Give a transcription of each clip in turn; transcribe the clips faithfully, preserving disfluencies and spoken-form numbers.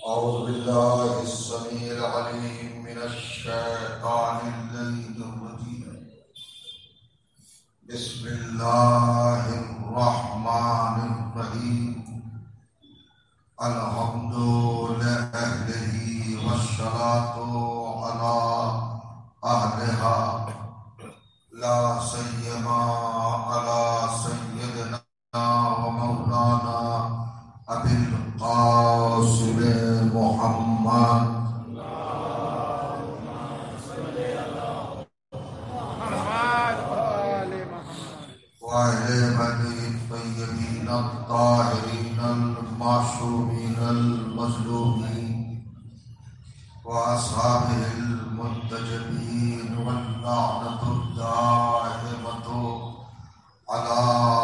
أعوذ بالله السميع العليم من الشيطان اللعين الرجيم. بسم الله الرحمن الرحيم. الحمد لله والصلاة على أهلها لا سيما على سيدنا ومولانا أبي القاسم محمد وأهل بيته الطيبين الطاهرين المعصومين المظلومين وأصحابه المنتجبين واللعنة الدائمة على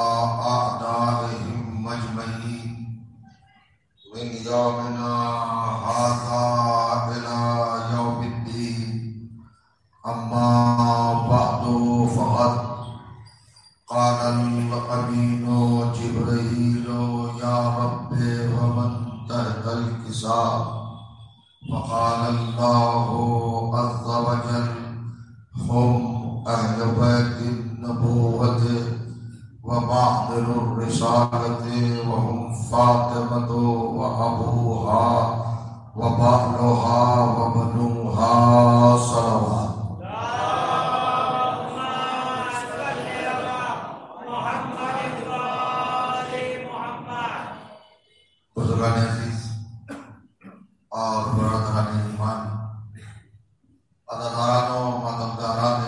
أعدائهم أجمعين من يومنا هذا إلى يوم الدين. أما بعد فقد قال الأمين جبريل يا رب ومن تحت الكساء. فقال الله عز وجل هم أهل بيت النبوة ومعدن الرسالة وهم فاطمة وأبوها وبعلها وبنوها صلوات. بزرگان عزیز اور برادران ایمان، عزاداران و مددگاران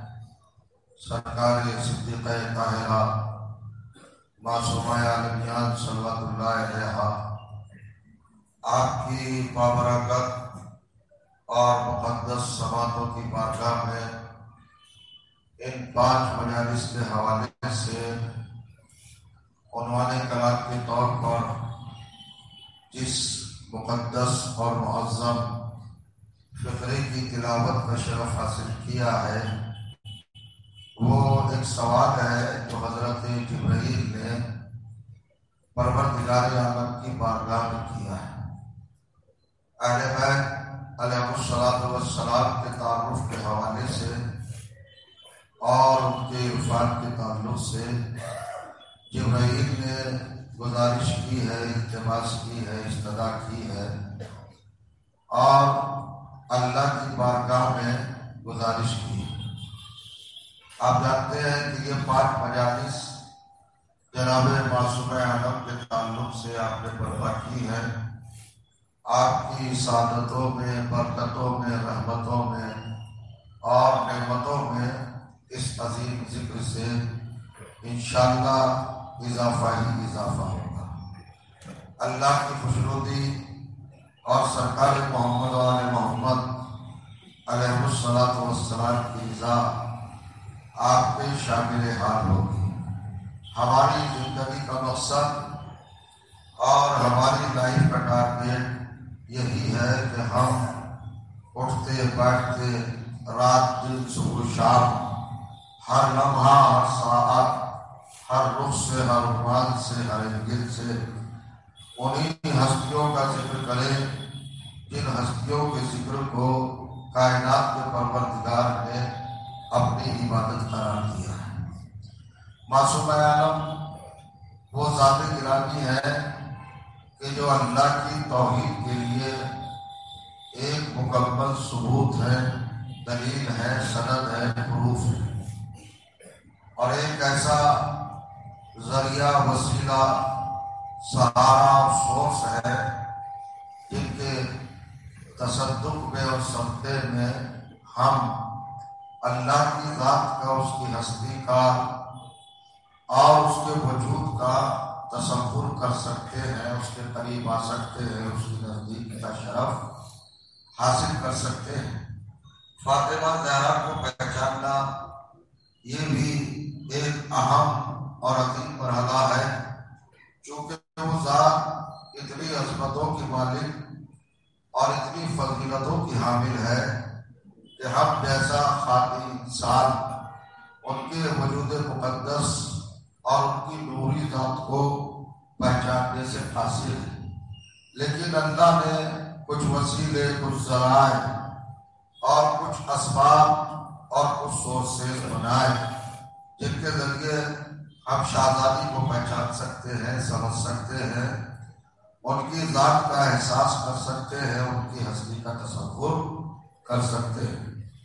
سرکار صدیقہ طاہرہ معصومہ عالمیان صلوات اللہ علیہا، آپ کی بابرکت اور مقدس سماعتوں کی بارگاہ میں ان پانچ مجالس کے حوالے سے عنوان کلام کے طور پر جس مقدس اور معظم فقرے کی تلاوت کا شرف حاصل کیا ہے وہ ایک سوال ہے جو حضرت جبرائیل نے پروردگار عالم کی بارگاہ میں کیا ہے۔ اہل بیت علیہ الصلوۃ والسلام کے تعارف کے حوالے سے اور ان کے عرفان کے تعلق سے جبرائیل نے گزارش کی ہے، التماس کی ہے، استدعا کی ہے اور اللہ کی بارگاہ میں گزارش کی ہے۔ آپ جانتے ہیں کہ یہ پانچ مجالس جناب معصوم عالم کے تعلق سے آپ نے برپا کی ہے۔ آپ کی سعادتوں میں، برکتوں میں، رحمتوں میں اور نعمتوں میں اس عظیم ذکر سے انشاءاللہ اضافہ ہی اضافہ ہوگا۔ اللہ کی خوشنودی اور سرکار محمد و آل محمد علیہ الصلوۃ والسلام کی رضا آپ پہ شامل حال ہوگی۔ ہماری زندگی کا مقصد اور ہماری لائف کا ٹارگیٹ یہی ہے کہ ہم اٹھتے بیٹھتے رات دن صبح شام ہر لمحہ، ہر ساعت، ہر رخ سے، ہر عنوان سے، ہر انگل سے انہی ہستیوں کا ذکر کریں جن ہستیوں کے ذکر کو کائنات کے پروردگار نے اپنی عبادت قرار دیا ہے۔ معصوم عالم وہ ذات گرامی ہے کہ جو اللہ کی توحید کے لیے ایک مکمل ثبوت ہے، دلیل ہے، سند ہے، پروف ہے، اور ایک ایسا ذریعہ، وسیلہ، سہارا اور سورس ہے جن کے تصدق میں اور سمتے میں ہم اللہ کی ذات کا، اس کی ہستی کا اور اس کے وجود کا تصور کر سکتے ہیں، اس کے قریب آ سکتے ہیں، اس کی نزدیکی کا شرف حاصل کر سکتے ہیں۔ فاطمہ زہرا کو پہچاننا یہ بھی ایک اہم اور عظیم مرحلہ ہے، چونکہ وہ ذات اتنی عظمتوں کی مالک اور اتنی فضیلتوں کی حامل ہے کہ ہم جیسا خاطی انسان ان کے وجود مقدس اور ان کی نوری ذات کو پہچاننے سے حاصل ہے۔ لیکن اللہ نے کچھ وسیلے، کچھ ذرائع اور کچھ اسباب اور کچھ سورسز بنائے جن کے ذریعے ہم شہزادی کو پہچان سکتے ہیں، سمجھ سکتے ہیں، ان کی ذات کا احساس کر سکتے ہیں، ان کی ہستی کا تصور کر سکتے ہیں۔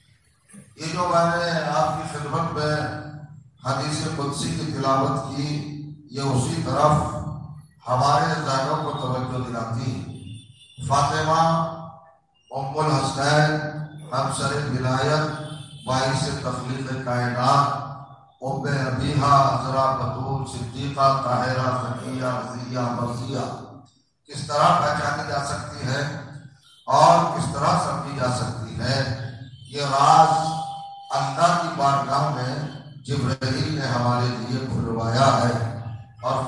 یہ جو میں نے آپ کی خدمت میں حدیث قدسی کی تلاوت کی، یہ اسی طرف ہمارے ذہنوں کو توجہ دلاتی ہے۔ فاطمہ ام الحسنین، ہمسر ولایت، باعث تخلیق کائنات، ام ابیہا، عذرا، بتول، صدیقہ، طاہرہ، زکیہ، رضیہ، مرضیہ کس طرح پہچانی جا سکتی ہے اور کس طرح سمجھی جا سکتی ہے، یہ راز اللہ کی بارگاہ میں جبرائیل نے ہمارے لیے کھلوایا ہے، اور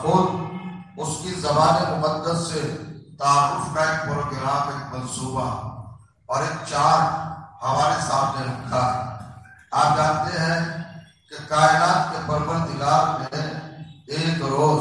خود اس کی زبان مقدس سے تعارف کا ایک پروگرام، ایک منصوبہ اور ایک چارٹ ہمارے سامنے رکھا ہے۔ آپ جانتے ہیں کہ کائنات کے پروردگار نے ایک روز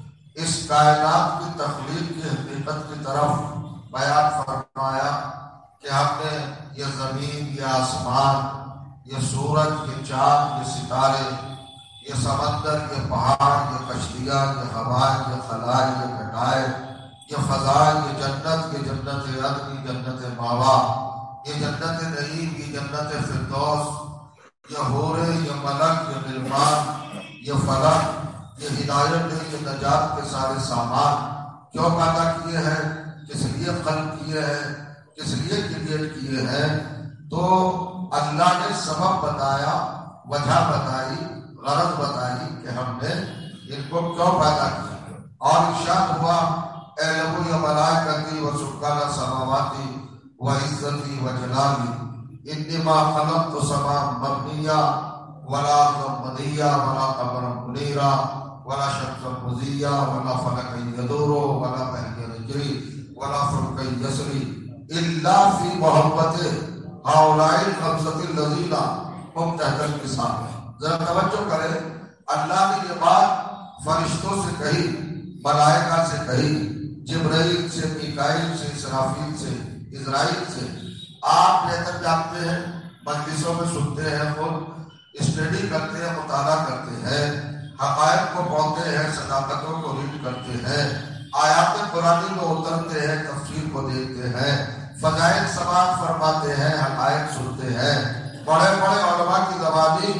اس کائنات کی تخلیق کی حقیقت کی طرف بیان فرمایا کہ ہم نے یہ زمین، یہ آسمان، یہ سورج، یہ چاند، یہ ستارے، یہ سمندر، یہ پہاڑ، یہ کشتیاں، یہ ہوائیں، یہ خلائے، یہ گھٹائے، یہ فضائے، یہ جنت، یہ جنت عدن، یہ جنت ماوا، یہ جنت نعیم، یہ جنت فردوس، یہ حورے، یہ ملک، یہ غلمان، یہ فلک، یہ ہدایت، یہ نجات کے سارے سامان کیوں پیدا کیے ہیں، کس لیے خلق کیے ہیں، کس لیے کریٹ کیے ہیں، تو اللہ نے سبب بتایا، وجہ بتائی، غرض بتائی کہ ہم نے ان کو کیوں پیدا کیا، اور ارشاد ہوا اے لہو یا ملائکتی و سکان سماواتی و عزتی و جلالی انما خلقت سما مبنیہ ولا مدیہ ولا قمر منیرا ولا شمس مضیہ ولا فلک یدور ولا بحر یجری ولا فلک یسری الا فی محبت ہؤلاء الخمسۃ الذین هم تحت النصاب۔ ذرا توجہ کریں، اللہ نے یہ بات فرشتوں سے کہی، ملائکہ سے کہی، جبرائیل سے، میکائیل سے، اسرافیل سے، اسرائیل سے۔ آپ بہتر جانتے ہیں، مجلسوں میں سنتے ہیں، خود اسٹڈی کرتے ہیں، مطالعہ کرتے ہیں، حقائق کو پڑھتے ہیں، صداقتوں کو ریڈ کرتے ہیں، آیات قرآنی کو اترتے ہیں، تفسیر کو دیکھتے ہیں، فضائل سماعت فرماتے ہیں، حقائق سنتے ہیں، بڑے بڑے علماء کی زبانی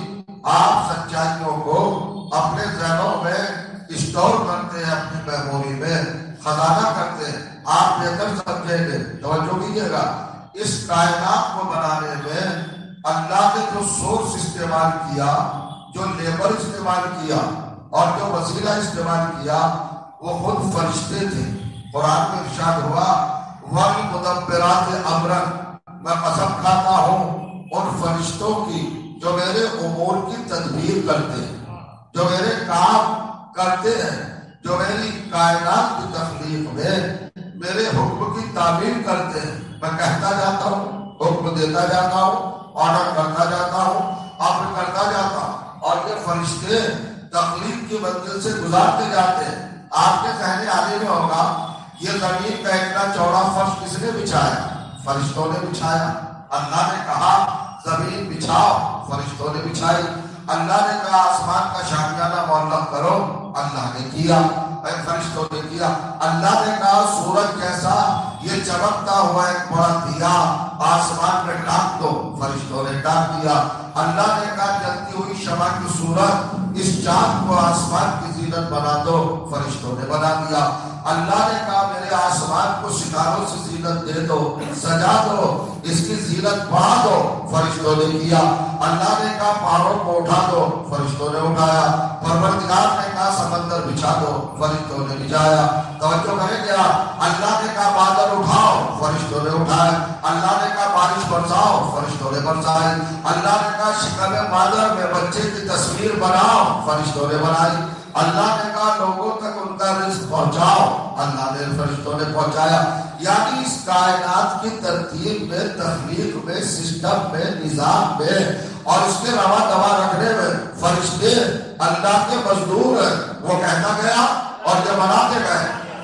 آپ سچائیوں کو اپنے ذہنوں میں اسٹور کرتے ہیں، اپنی میموری میں خزانہ کرتے ہیں۔ آپ بہتر سمجھیں گے، توجہ کیجیے گا، اس کائنات کو بنانے میں اللہ نے جو سورس استعمال کیا، جو لیبر استعمال کیا اور جو وسیلہ استعمال کیا، وہ خود فرشتے تھے۔ قرآن میں ارشاد ہوا وَالْمُدَبِّرَاتِ أَمْرًا، میں قسم کھاتا ہوں ان فرشتوں کی جو میرے امور کی تدبیر کرتے ہیں، جو میرے کام کرتے ہیں، جو میری کائنات کی تخلیق میں میرے حکم کی تعمیل کرتے ہیں۔ میں کہتا جاتا ہوں، حکم دیتا جاتا ہوں، آرڈر کرتا جاتا ہوں، امر کرتا جاتا ہوں، اور یہ فرشتے تخلیق کی منزل سے گزارتے جاتے ہیں۔ آپ کے کہنے آنے میں ہوگا یہ زمین کا اتنا چوڑا فرش کس نے بچھایا؟ فرشتوں نے بچھایا۔ اللہ نے کہا زمین بچھاؤ، فرشتوں نے بچھائی۔ اللہ نے کہا آسمان کا شامیانہ معلق کرو، اللہ نے کیا، فرشتوں نے کیا۔ اللہ نے کہا سورج جیسا یہ چمکتا ہوا ایک بڑا دیا آسمان میں ٹانک دو، فرشتوں نے ٹانک دیا۔ اللہ نے کہا جلتی ہوئی شمع کی صورت اس چاند کو آسمان کی زینت بنا دو، فرشتوں نے بنا دیا۔ اللہ نے کہا میرے آسمان کو ستاروں سے زینت دے دو، سجا دو، اس کی زینت بڑھا دو، فرشتوں نے کیا۔ اللہ نے کہا پہاڑوں کو اٹھا دو، فرشتوں نے اٹھایا۔ پروردگار نے کہا سمندر بچھا دو، فرشتوں نے بچھایا۔ توجہ کریں گے آپ، اللہ نے کہا بادل اٹھاؤ، فرشتوں نے اٹھائے۔ اللہ نے کہا بارش برساؤ، فرشتوں نے برسائے۔ اللہ نے کہا شکم مادر میں بچے کی تصویر بناؤ، فرشتوں نے بنائی۔ اللہ نے کہا لوگوں تک ان کا رزق پہنچاؤ، اللہ نے فرشتوں نے پہنچایا۔ یعنی اس کائنات کی ترتیب میں، تخلیق میں، سسٹم میں، نظام میں اور اس کے روا دوا رکھنے میں فرشتے اللہ کے مزدور ہیں۔ وہ کہتا گیا اور یہ بناتے گئے،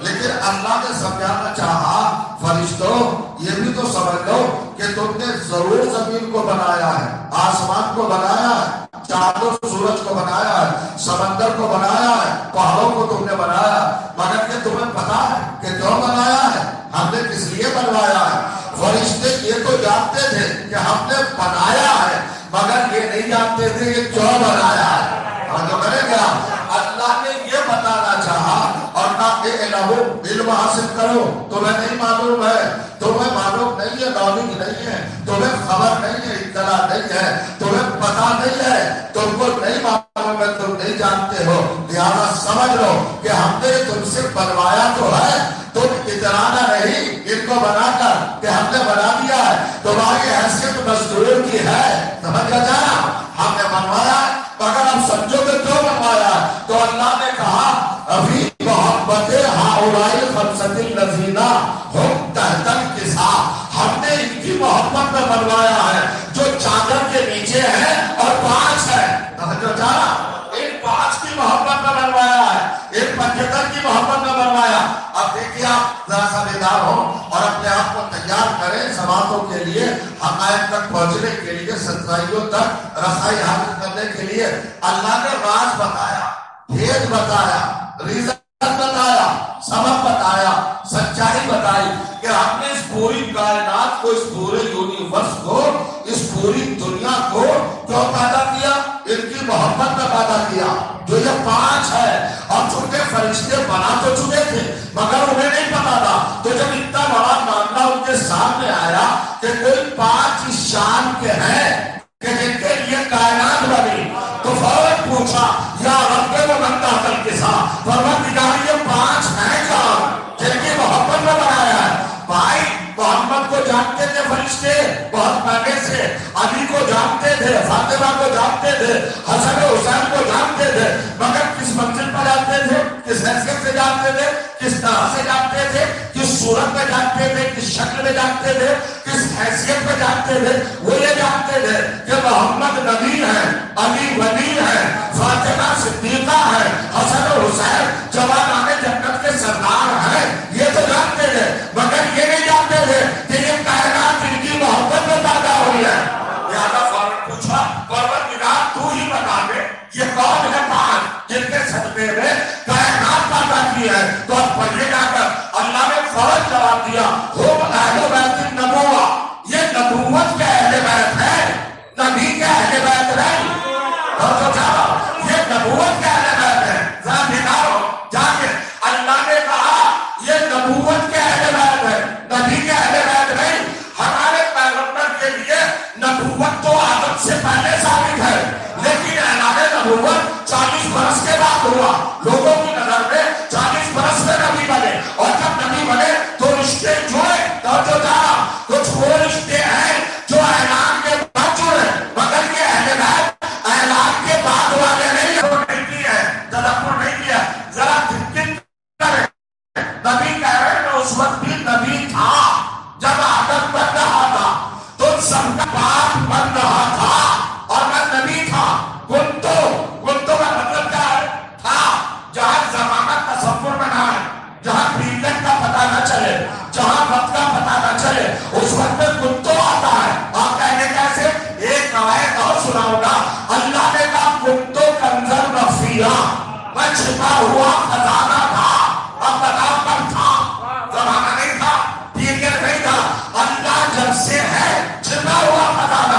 لیکن اللہ نے سمجھانا چاہا فرشتوں یہ بھی تو سمجھ لو کہ تم نے ضرور زمین کو بنایا ہے، آسمان کو بنایا ہے، چاند و سورج کو بنایا ہے، سمندر کو بنایا ہے، پہاڑوں کو تم نے بنایا، مگر کہ تمہیں پتا ہے کہ کیوں بنایا ہے، ہم نے کس لیے بنوایا ہے؟ فرشتے یہ تو جانتے تھے کہ ہم نے بنایا ہے، مگر یہ نہیں جانتے تھے کہ کیوں بنایا ہے۔ اور جو کرے گا اللہ نے یہ بتانا چاہا اور کہا کہ علم حاصل کرو، تمہیں نہیں معلوم ہے، تمہیں معلوم نہیں ہے، نالج نہیں ہے، تمہیں خبر نہیں ہے، اطلاع نہیں ہے، تمہیں پتا نہیں ہے، تم کو نہیں معلوم ہے، تم نہیں جانتے ہو، لہذا سمجھ لو کہ ہم نے تم سے بنوایا تو ہے، تم اترانا نہیں ان کو بنا کر کہ ہم نے بنا دیا ہے، تمہاری حیثیت مزدور کی ہے، سمجھ جانا ہم نے بنوایا ہے، مگر اب سمجھو کہ کیوں بنوایا ہے؟ تو اللہ نے کہا ابھی محبت ہؤلاء الخمسۃ الذین ہم تحت الکساء، ہم نے ان کی محبت میں بنوایا ہے جو چادر کے نیچے ہے اور پانچ ہے، سمجھو جانا ان پانچ کی محبت میں بنوایا ہے، ایک پچہتر کی محبت میں بنوایا۔ اب دیکھیے آپ ذرا سا بیدار ہو اور اپنے آپ کو تیار کریں سماعتوں کے لیے، حقائق تک پہنچنے کے لیے، سچائیوں تک رسائی حاصل کرنے کے لیے۔ اللہ نے راز بتایا، بھید بتایا، ریزن بتایا، سبب بتایا، سچائی بتائی کہ ہم نے اس پوری کائنات کو، اس پورے یونیورس کو، اس پوری دنیا کو کیوں پیدا کیا؟ ان کی محبت میں پیدا کیا جو یہ پانچ ہے۔ اور چونکہ فرشتے بنا تو چکے تھے مگر انہیں نہیں پتا تھا، تو جب اتنا بڑا معاملہ ان کے سامنے آیا کہ کوئی پانچ اس شان کے ہیں کہ جن کے لیے کائنات بنی، تو فوراً پوچھا یا رب و من تحت الکساء، پروردگار یہ پانچ ہیں کون جن کی محبت میں بنایا ہے؟ بھائی محمد کو جانتے تھے فرشتے بہت پہلے سے، علی کو جانتے تھے، فاطمہ کو جانتے تھے، حسن حسین کو جانتے تھے، مگر کس منزل پر جانتے تھے، کس حیثیت سے جانتے تھے، کس طرح سے جانتے تھے، کس صورت میں جانتے تھے، کس شکل میں جانتے تھے، کس حیثیت میں جانتے تھے؟ وہ یہ جانتے تھے کہ محمد نبی ہے، علی ولی ہے، فاطمہ صدیقہ ہے، حسن حسین جوانان جنت کے سردار ہیں، یہ تو جانتے تھے، مگر یہ نہیں جانتے تھے کہ یہ کائنات ان کی محبت میں پیدا ہوئی ہے۔ لہذا فوراً پوچھا پروردگار تو ہی بتا دے یہ کون ہے پانچ جن کے صدقے میں کائنات پیدا کی ہے؟ تو اب پڑھیے جا کر اللہ نے فوراً جواب دیا ہم اہل بیت النبوہ، یہ نبوت کے اہل بیت ہے، نبی کے اہل بیت نہیں۔ اور تو چاہو یہ نبوت کے اہل بیت ہے، ذرا دکھاؤ جا کے اللہ نے کہا یہ نبوت کے اہل بیت ہے، نبی کے اہل بیت نہیں۔ ہمارے پیغمبر کے لیے نبوت تو آدم سے پہلے ثابت ہے، لیکن اعلان نبوت چالیس برس کے بعد ہوا، لوگوں کی نظر میں چالیس برس میں نبی بنے، اور جب نبی بنے تو رشتے جوڑے، تو جو جانا کچھ وہ رشتے ہیں جو اعلان کے بعد جڑے، مگر یہ اہل بیت اعلان کے بعد والے نہیں ہے، تدبر نہیں کیا۔ ذرا فکر کریں، نبی کہہ رہے ہیں اس وقت بھی نبی تھا جب آدم بن رہا تھا، تو سب کا باپ بن رہا تھا اور میں نبی تھا۔ کنتو کنتو کا مطلب کیا ہے؟ تھا، جہاں زمانہ تصور میں نہ ہے، جہاں پیریڈ کا پتہ نہ چلے، جہاں وقت کا پتہ نہ چلے، اس وقت میں کنتو آتا ہے۔ آپ کہنے کیسے؟ ایک روایت اور سناؤں گا، اللہ نے کہا کنتو کنزر مخفیہ، میں چھپا ہوا خزانہ تھا۔ اب بتاؤ کب تھا؟ زمانہ نہیں تھا، پیریڈ نہیں تھا۔ اللہ جب سے ہے چھپا ہوا خزانہ،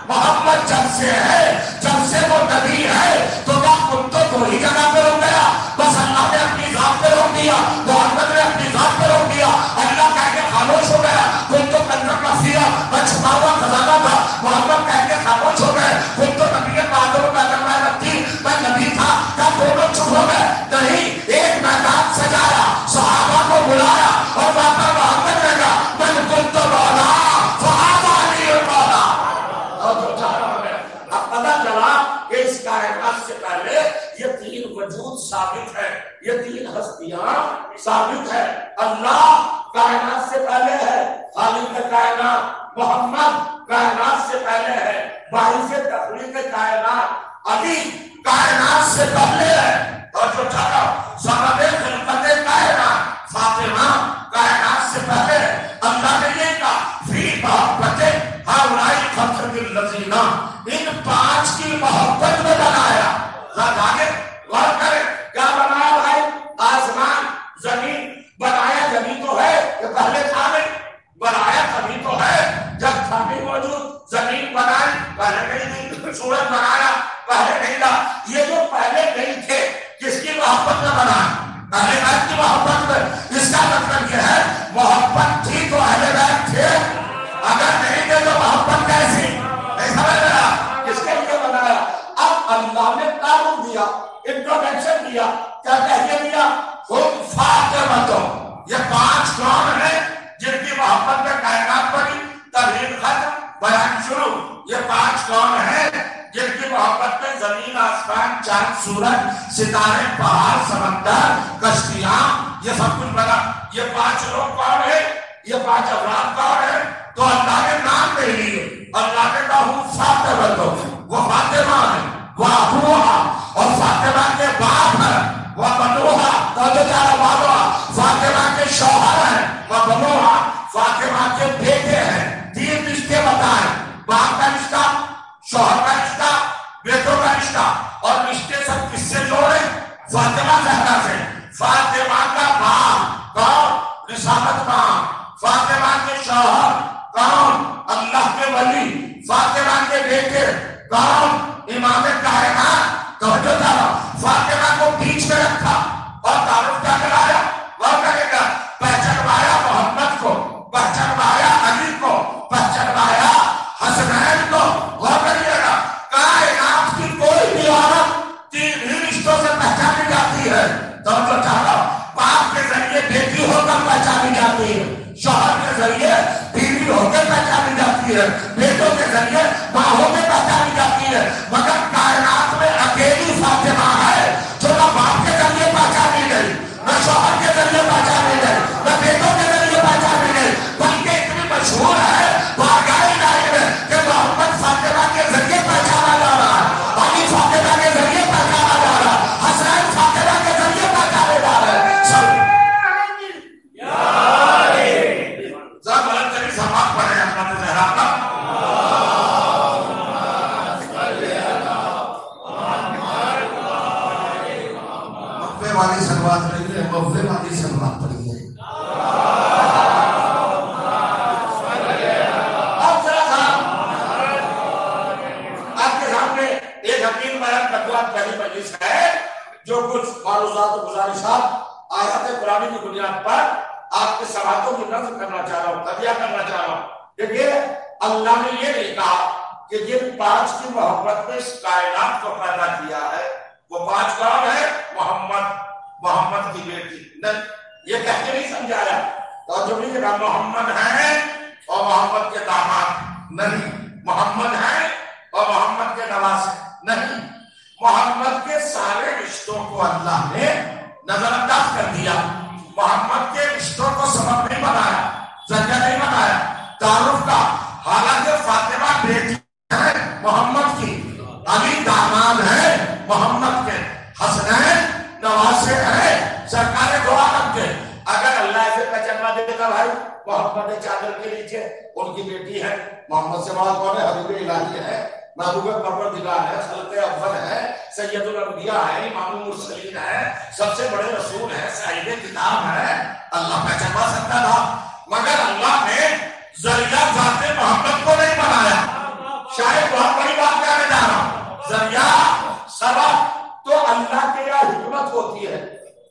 محمد جب سے ہے، جب سے وہ نبی ہے، تو کیا کنتو تو ہی جگہ پہ رک گیا؟ بس اللہ نے اپنی ذات پہ روک دیا، محمد نے اپنی ذات پہ روک دیا، اللہ کہہ کے خاموش ہو گیا کنتو کنزر مخفیہ، میں چھپا ہوا خزانہ تھا۔ محمد کہہ کے خاموش ہو گئے کنتو نبی بہادر کا کرنا رکھتی، میں نبی تھا۔ کیا دونوں چپ ہو گئے؟ نہیں، ایک میدان سجایا، صحابہ کو بلایا اور بابا محمد نے کہا من کنتو مولا فہذا علی المولا۔ اور جو چارہ ہو گئے، اب پتہ چلا کہ اس کائنات سے پہلے یہ تین وجود ثابت ہے، یہ تین ہستیاں ثابت ہے۔ اللہ کائنات سے پہلے ہے، خالق کائنات محمد کائنات سے پہلے ہے، باعث تخلیق کائنات علی کائنات سے پہلے ہے۔ اور جو چارہ سبب خلقت کائنات یہ جو پہلے نہیں تھے کس کی محبت میں بنا اہل بیت کی محبت میں. اس کا مطلب یہ ہے محبت تھی تو اہل بیت تھے, اگر نہیں تھے تو محبت کیسی؟ نہیں سمجھ رہا کس کے لیے بنایا. اب اللہ نے تعارف دیا, انٹروڈکشن دیا, کیا کہہ دیا؟ ہم فاطمہ. یہ پانچ کون ہیں جن کی محبت میں کائنات بنی, تحریر ختم, بیان شروع. یہ پانچ کون ہیں جن کی محبت میں زمین, آسمان, چاند, سورج, ستارے, پہاڑ, سمندر, کشتیاں, یہ سب کچھ بنا. یہ پانچ لوگ کون ہیں؟ یہ پانچ افراد کون ہیں؟ تو اللہ نے نام دے لیے. اللہ نے کہا ہوں فاطمہ, تو وہ فاطمہ ہے, وہ ابوہا اور فاطمہ کے باپ ہے, وہ بنوہا تو چارا بابا فاطمہ کے شوہر ہیں, وہ بنوہا فاطمہ کے بیٹے ہیں. تین رشتے بتائیں, باپ کا رشتہ, شوہر کا رشتہ, بیٹوں کا رشتہ, اور رشتے سب کس سے جوڑے؟ فاطمہ زہرا سے. فاطمہ کا باپ کون؟ رسالت ماں. فاطمہ کے شوہر کون؟ اللہ کے ولی. فاطمہ کے بیٹے کون؟ امام کائنات. توجہ ذرا, فاطمہ کو بیچ میں رکھا اور تعارف کیا کرایا؟ وہ کرے گا پہچانوایا محمد کو, پہچانوایا علی کو, پہچانوایا حسنین کو. وہ کریے گا کائنات کی کوئی بھی عورت تین ہی رشتوں سے پہچانی جاتی ہے. توجہ چاہتا, باپ کے ذریعے بیٹی ہو کر پہچانی جاتی ہے, شوہر کے ذریعے بیوی ہو کے پہچانی جاتی ہے, بیٹوں کے ذریعے ماں ہو کے پہچانی جاتی ہے. مگر کائنات میں اکیلی فاطمہ ہے جو نہ باپ کے ذریعے پہچانی گئی, نہ شوہر کے ذریعے پہچانی گئی, نہ بیٹوں کے ذریعے پہچانی گئی, بلکہ اتنی مشہور ہے بارگاہ الہی میں کہ محمد فاطمہ کے ذریعے پہچانا جا رہا ہے, علی فاطمہ کے ذریعے پہچانا جا رہا ہے, حسین فاطمہ کے ذریعے پہچانے جا رہے ہیں. سب والی سلوات نہیں ہے, مغفر والی سلوات پڑھی ہے. اب ذرا سا آپ کے سامنے ایک حکیم بیان تقویٰ پہلی مجلس ہے جو کچھ معروضات و گزارشات آیات قرآن کی بنیاد پر آپ کے سوالوں کی نظر کرنا چاہ رہا ہوں, تبیہ کرنا چاہ رہا ہوں. دیکھیے اللہ نے یہ نہیں کہا کہ جن پانچ کی محبت میں اس کائنات کو پیدا کیا ہے وہ پانچ کون ہے؟ محمد, محمد کی بیٹی. نہیں, یہ کہہ کے نہیں سمجھایا. تو جو بھی کہا محمد ہے اور محمد کے داماد نہیں, محمد ہے اور محمد کے نواسے نہیں. محمد کے سارے رشتوں کو اللہ نے نظر انداز کر دیا. محمد کے رشتوں کو سبب نہیں بنایا, ذریعہ نہیں بنایا تعارف کا. حالانکہ فاطمہ بیٹی ہے محمد کی, علی داماد ہے محمد کے, حسنین نواسے ہیں سرکار دو عالم کے. اگر اللہ سے پہچانوا دیتا بھائی محمد چادر کے نیچے ان کی بیٹی ہے, محمد سے بات کون ہے؟ حبیب الہی ہے, محبوب پروردگار ہے, خلق اول ہے, سید الانبیاء ہے, امام المرسلین ہے, سب سے بڑے رسول ہے, صاحب کتاب ہے. اللہ پہچانوا سکتا تھا, مگر اللہ نے ذریعہ ذات محمد کو نہیں بنایا. شاید بہت بڑی بات کہنے جا رہا ہوں, ذریعہ سبب تو اللہ کے یہاں حکمت ہوتی ہے,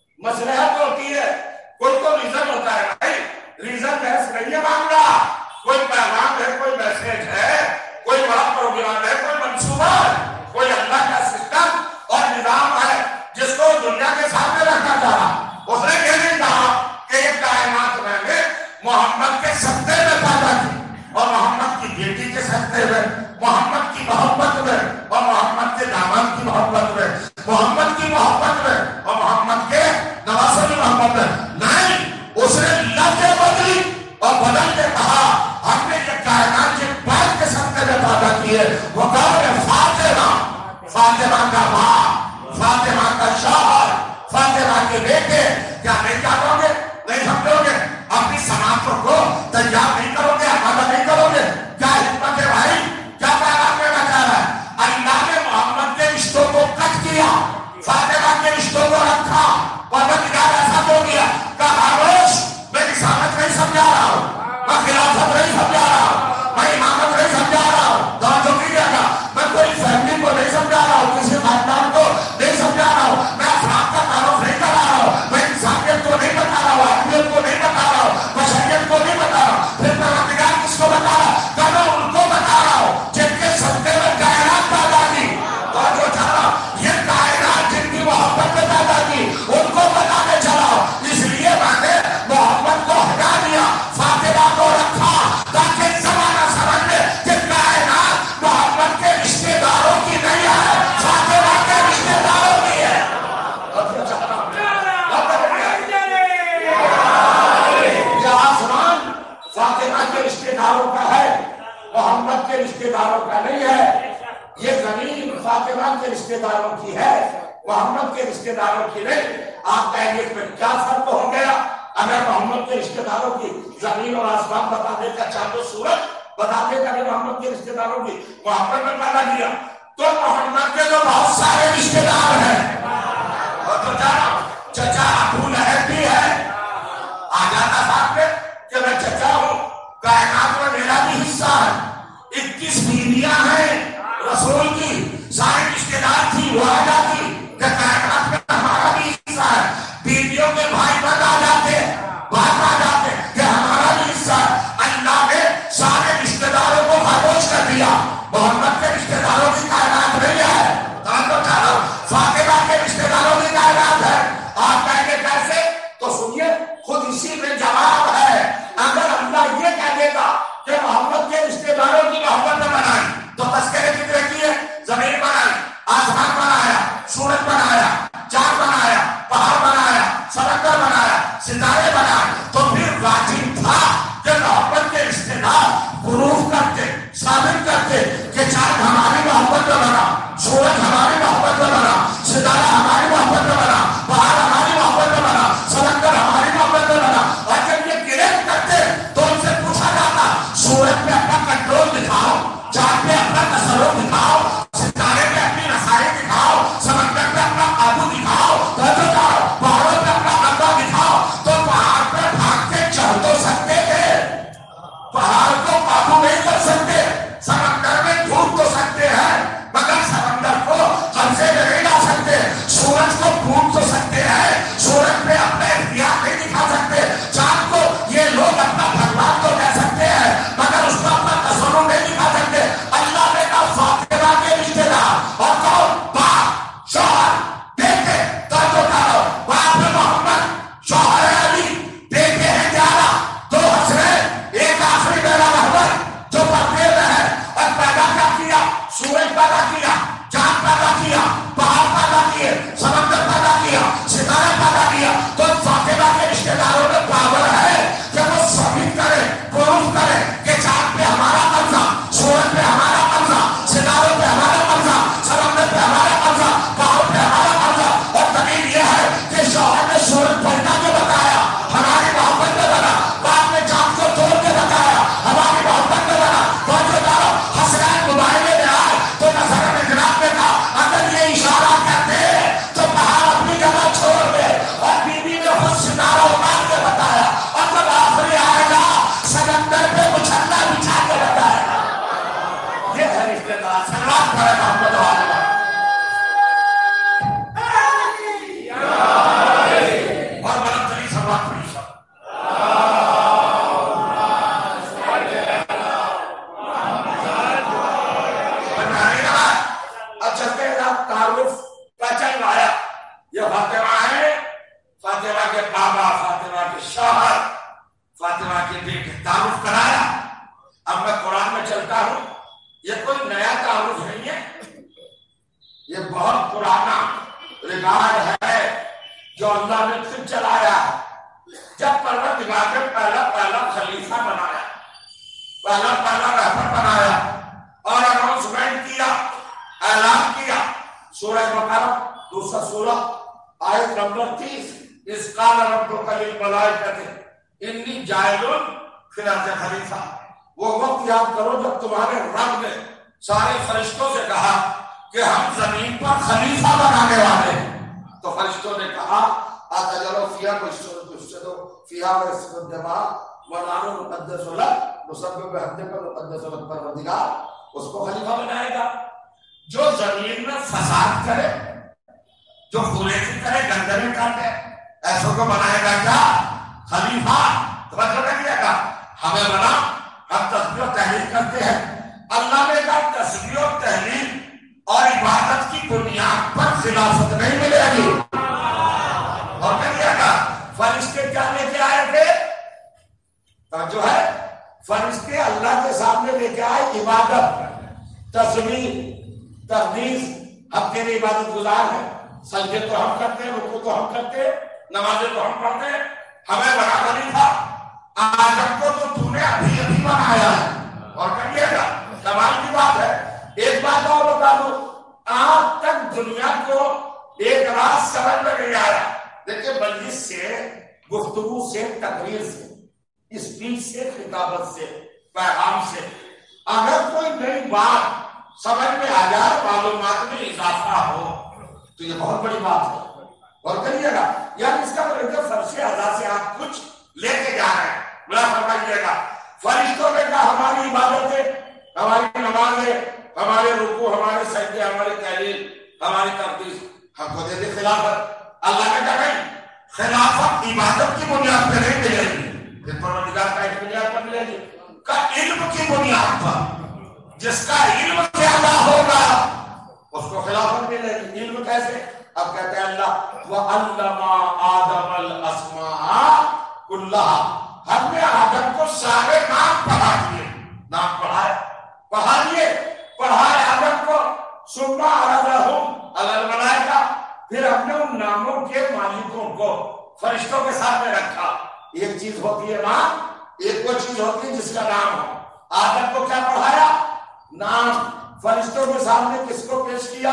مصلحت ہوتی ہے, کوئی تو ریزن ہوتا ہے بھائی. ریزن بحث نہیں ہے معاملہ, کوئی پیغام ہے, کوئی میسج ہے, کوئی بڑا پروگرام ہے, کوئی منصوبہ ہے, کوئی اللہ کا سسٹم اور نظام ہے جس کو دنیا کے سامنے رکھنا چاہ رہا. اس نے یہ نہیں کہا کہ یہ کائنات میں نے محمد کے سطح میں پیدا کی اور محمد کی بیٹی کے سطح میں, محمد کی محبت میں اور محمد کے داماد کی محبت میں, محمد کی محبت میں اور محمد کے نواسے کی محبت میں. نہیں, اس نے لفظ بدلی اور بدل کے کہا ہم نے یہ کائنات کے بعد کے سطح میں پیدا کی ہے. وہ کون ہے؟ فاطمہ, فاطمہ کا باپ, فاطمہ کا شوہر, فاطمہ کے بیٹے. کیا نہیں کرو گے؟ نہیں سمجھو گے؟ اپنی سماعتوں کو تیار نہیں کرو گے, آمادہ نہیں کرو گے؟ کیا حکمت ہے بھائی, کیا پیغام دینا چاہ رہا ہے؟ اللہ نے محمد کے رشتوں کو کٹ کیا, فاطمہ کے رشتوں کو رکھا. پروردگار ایسا ہو گیا کہ خاموش, میں رسالت نہیں سمجھا رہا ہوں, میں خلافت نہیں سمجھا رہا ہوں, میں امامت نہیں سمجھا رہا ہوں, توجہ کیجیے گا, میں کوئی فیملی کو نہیں سمجھا رہا ہوں, کسی خاندان فاطمہ کے رشتے داروں کی ہے، محمد کے رشتے داروں کی نہیں۔ آپ کہیں گے پھر کیا فرق ہو گیا؟ اگر محمد کے رشتے داروں کی زمین اور آسمان بتا دیتا، چاند و سورج بتا دیتا کہ محمد کے رشتے داروں کی محمد نے پیدا کیا، تو محمد کے تو بہت سارے رشتے دار ہیں، اور تو جانا چچا ابو لہب بھی ہے، آ جاتا صاحب میں کہ میں چچا ہوں، کائنات میں میرا بھی حصہ ہے، اکیس بیویاں ہیں رسول کی، سارے رشتے دار تھی، وہ آ جاتی کہ کائنات میں ہمارا بھی حصہ ہے، بیویوں کے بھائی بند آ جاتے، بات آ جاتے کہ ہمارا بھی حصہ ہے۔ اللہ نے سارے رشتے داروں کو خاموش کر دیا، محمد کے رشتے داروں کی کائنات نہیں ہے، فاطمہ کے رشتے داروں کی کائنات ہے۔ آپ کہیں گے کیسے؟ تو سنیے، خود اسی میں جواب ہے۔ اگر اللہ یہ کہہ دیتا کہ محمد کے رشتے داروں کی محبت نہ بنائی تو تذکرے کتنے کیے؟ زمین بنائی، آسمان بنایا، سورج بنایا، چاند بنایا، پہاڑ بنایا، سمندر بنایا، ستارے بنائے، تو پھر واجب تھا کہ محبت کے رشتے دار پروف کرتے، ثابت کرتے کہ چاند ہماری محبت میں بنا، سورج ہماری محبت میں بنا، ستارہ ہماری محبت میں بنا، پہاڑ ہماری محبت میں بنا، سمندر ہماری محبت میں بنا۔ اور جب یہ کلیئر کرتے تو ان سے پوچھا جاتا سورج پہ اپنا کنٹرول دکھاؤ، چاند پہ اپنا تصرف دکھاؤ، ستارے پہ اپنی رسائی دکھاؤ، سمندر پہ اپنا قابو دکھاؤ، پہاڑوں پہ اپنا قبضہ دکھاؤ۔ تو پہاڑ پہ بھاگ کے چڑھ تو سکتے تھے، پہاڑ کو قابو نہیں کر سکتے، سمندر میں ڈوب تو سکتے ہیں مگر سمندر کو قبضے میں نہیں لا سکتے، سورج کو ڈوب تو سکتے ہیں، سورج پہ اپنے اختیار نہیں دکھا سکتے، چاند کو یہ لوگ اپنا بھگوان تو کہہ سکتے ہیں مگر اس کو اپنا تصور نہیں دکھا سکتے۔ اللہ نے کہا فاطمہ کے رشتے دار، اور کون؟ باپ، شوہر، بیٹے، توجہ کرو، باپ محمد، شوہر علی، بیٹے ہیں گیارہ، دو حسنین، ایک آخری میرا رہبر جو پردے میں ہے، اور پیدا کیا کیا؟ سورج پیدا کیا، چاند پیدا کیا، پہاڑ پیدا کیے، سمندر پیدا کیا، ستارے پیدا کیا۔ تو فاطمہ کے رشتے داروں میں پاور ہے کہ وہ ثابت کرے، پروف کرے کہ چاند پہ ہمارا قبضہ، سورج پہ ہمارا قبضہ، ستاروں پہ ہمارا قبضہ، سمندر پہ ہمارا قبضہ، پہاڑ پہ ہمارا قبضہ۔ اور دلیل یہ ہے کہ شوہر نے سورج پیدا کے بتایا، ہماری محبت میں بنا، بعد میں چاند کو توڑ کے بتایا، ہماری محبت میں بنا۔ توجہ کرو، حسنین مباہلے میں آئے تو نظر میں جناب نے کہا اگر یہ اشارہ کرتے تو پہاڑ اپنی جگہ چھوڑ دے، اور بیوی نے خود ستارہ اتار کے بتایا، اور جب آخری آئے گا سمندر پہ مچھلا بچھا کے بتائے گا۔ یہ ہے رشتے دار۔ سلام کرے محمد والے اور بلند ترین سلام پڑھی سب۔ تعارف کا چل رہا ہے، یہ فاطمہ ہے، فاطمہ کے بابا، فاطمہ کے شوہر، فاطمہ کے بیٹے، تعارف کرایا۔ اب میں قرآن میں چلتا ہوں، یہ کوئی نیا تعارف نہیں ہے، یہ بہت پرانا ریکارڈ ہے جو اللہ نے پھر چلایا۔ جب پروردگار نے پہلا پہلا خلیفہ بنایا، پہلا پہلا رہبر بنایا اور اناؤنسمنٹ کیا، اعلان کیا، سورہ بقرہ دوسرا سورہ آیت نمبر تیس، اس قال ربک للملائکۃ انی جاعل فی الارض خلیفہ۔ وہ وقت یاد کرو جب تمہارے رب نے سارے فرشتوں سے کہا کہ ہم زمین پر خلیفہ بنانے والے ہیں، تو فرشتوں نے کہا اتجعل فیہا من یفسد فیہا ویسفک الدماء ونحن نقدس لک نسبح بحمدک ونقدس لک۔ پروردگار اس کو خلیفہ بنائے گا جو زمین میں فساد کرے، جو خوریزی کرے، گندگی کاٹے، ایسوں کو بنائے گا کیا؟ خلیفہ۔ توجہ نہیں کیا گا، ہمیں بنا، ہم تسبیح و تحلیل کرتے ہیں۔ اللہ نے کہا تسبیح و تحلیل اور عبادت کی بنیاد پر خلافت نہیں ملے گی۔ اور کیا کہا؟ فرشتے کیا لے کے آئے تھے؟ جو ہے فرشتے اللہ کے سامنے لے کے آئے عبادت، تسبیح، تقدیس۔ ہم تیری عبادت گزار ہیں، سجدے تو ہم کرتے ہیں، رکوع تو ہم کرتے ہیں، نمازیں تو ہم پڑھتے ہیں، ہمیں بنا خلیفہ۔ آدم کو تو تو نے ابھی ابھی بنایا ہے، اور کہیے گا کمال کی بات ہے۔ ایک بات اور بتا دو، آج تک دنیا کو ایک راز سمجھ میں نہیں آیا. دیکھیں مجلس سے، گفتگو سے، تقریر سے، اسپیچ سے، خطابت سے، پیغام سے اگر کوئی نئی بات سمجھ میں آ جائے، معلومات میں اضافہ ہو تو یہ بہت بڑی بات ہے. اور کریے گا یار اس کا مطلب فرش اعضاء سے آپ کچھ لے کے جا رہے ہیں. بلا فرمائیے گا فرشتوں نے کہا ہماری عبادتیں، ہماری نمازیں، ہمارے رکوع، ہمارے سجدے، ہماری تحلیل، ہماری تقدیس ہم کو دے دے خلافت. اللہ نے کہا نہیں، خلافت عبادت کی بنیاد پہ نہیں ملے گی، پھر پروردگار کا ایک بنیاد پر ملے گی کا علم کی بنیاد پر. جس کا علم زیادہ ہوگا اس کو خلافت ملے گی. علم کیسے؟ اب کہتے ہیں اللہ وَعَلَّمَ آدَمَ الْأَسْمَاءَ كُلَّهَا، ہم نے آدم کو سارے نام پڑھا دیے. نام پڑھائے پڑھا دیے پڑھائے آدم کو. ثُمَّ عَرَضَهُمْ عَلَى الْمَلَائِكَةِ، پھر ہم نے ان ناموں کے مالکوں کو فرشتوں کے سامنے رکھا. ایک چیز ہوتی ہے نام، ایک وہ چیز ہوتی ہے جس کا نام ہو. آدم کو کیا پڑھایا؟ نام. فرشتوں کے سامنے کس کو پیش کیا؟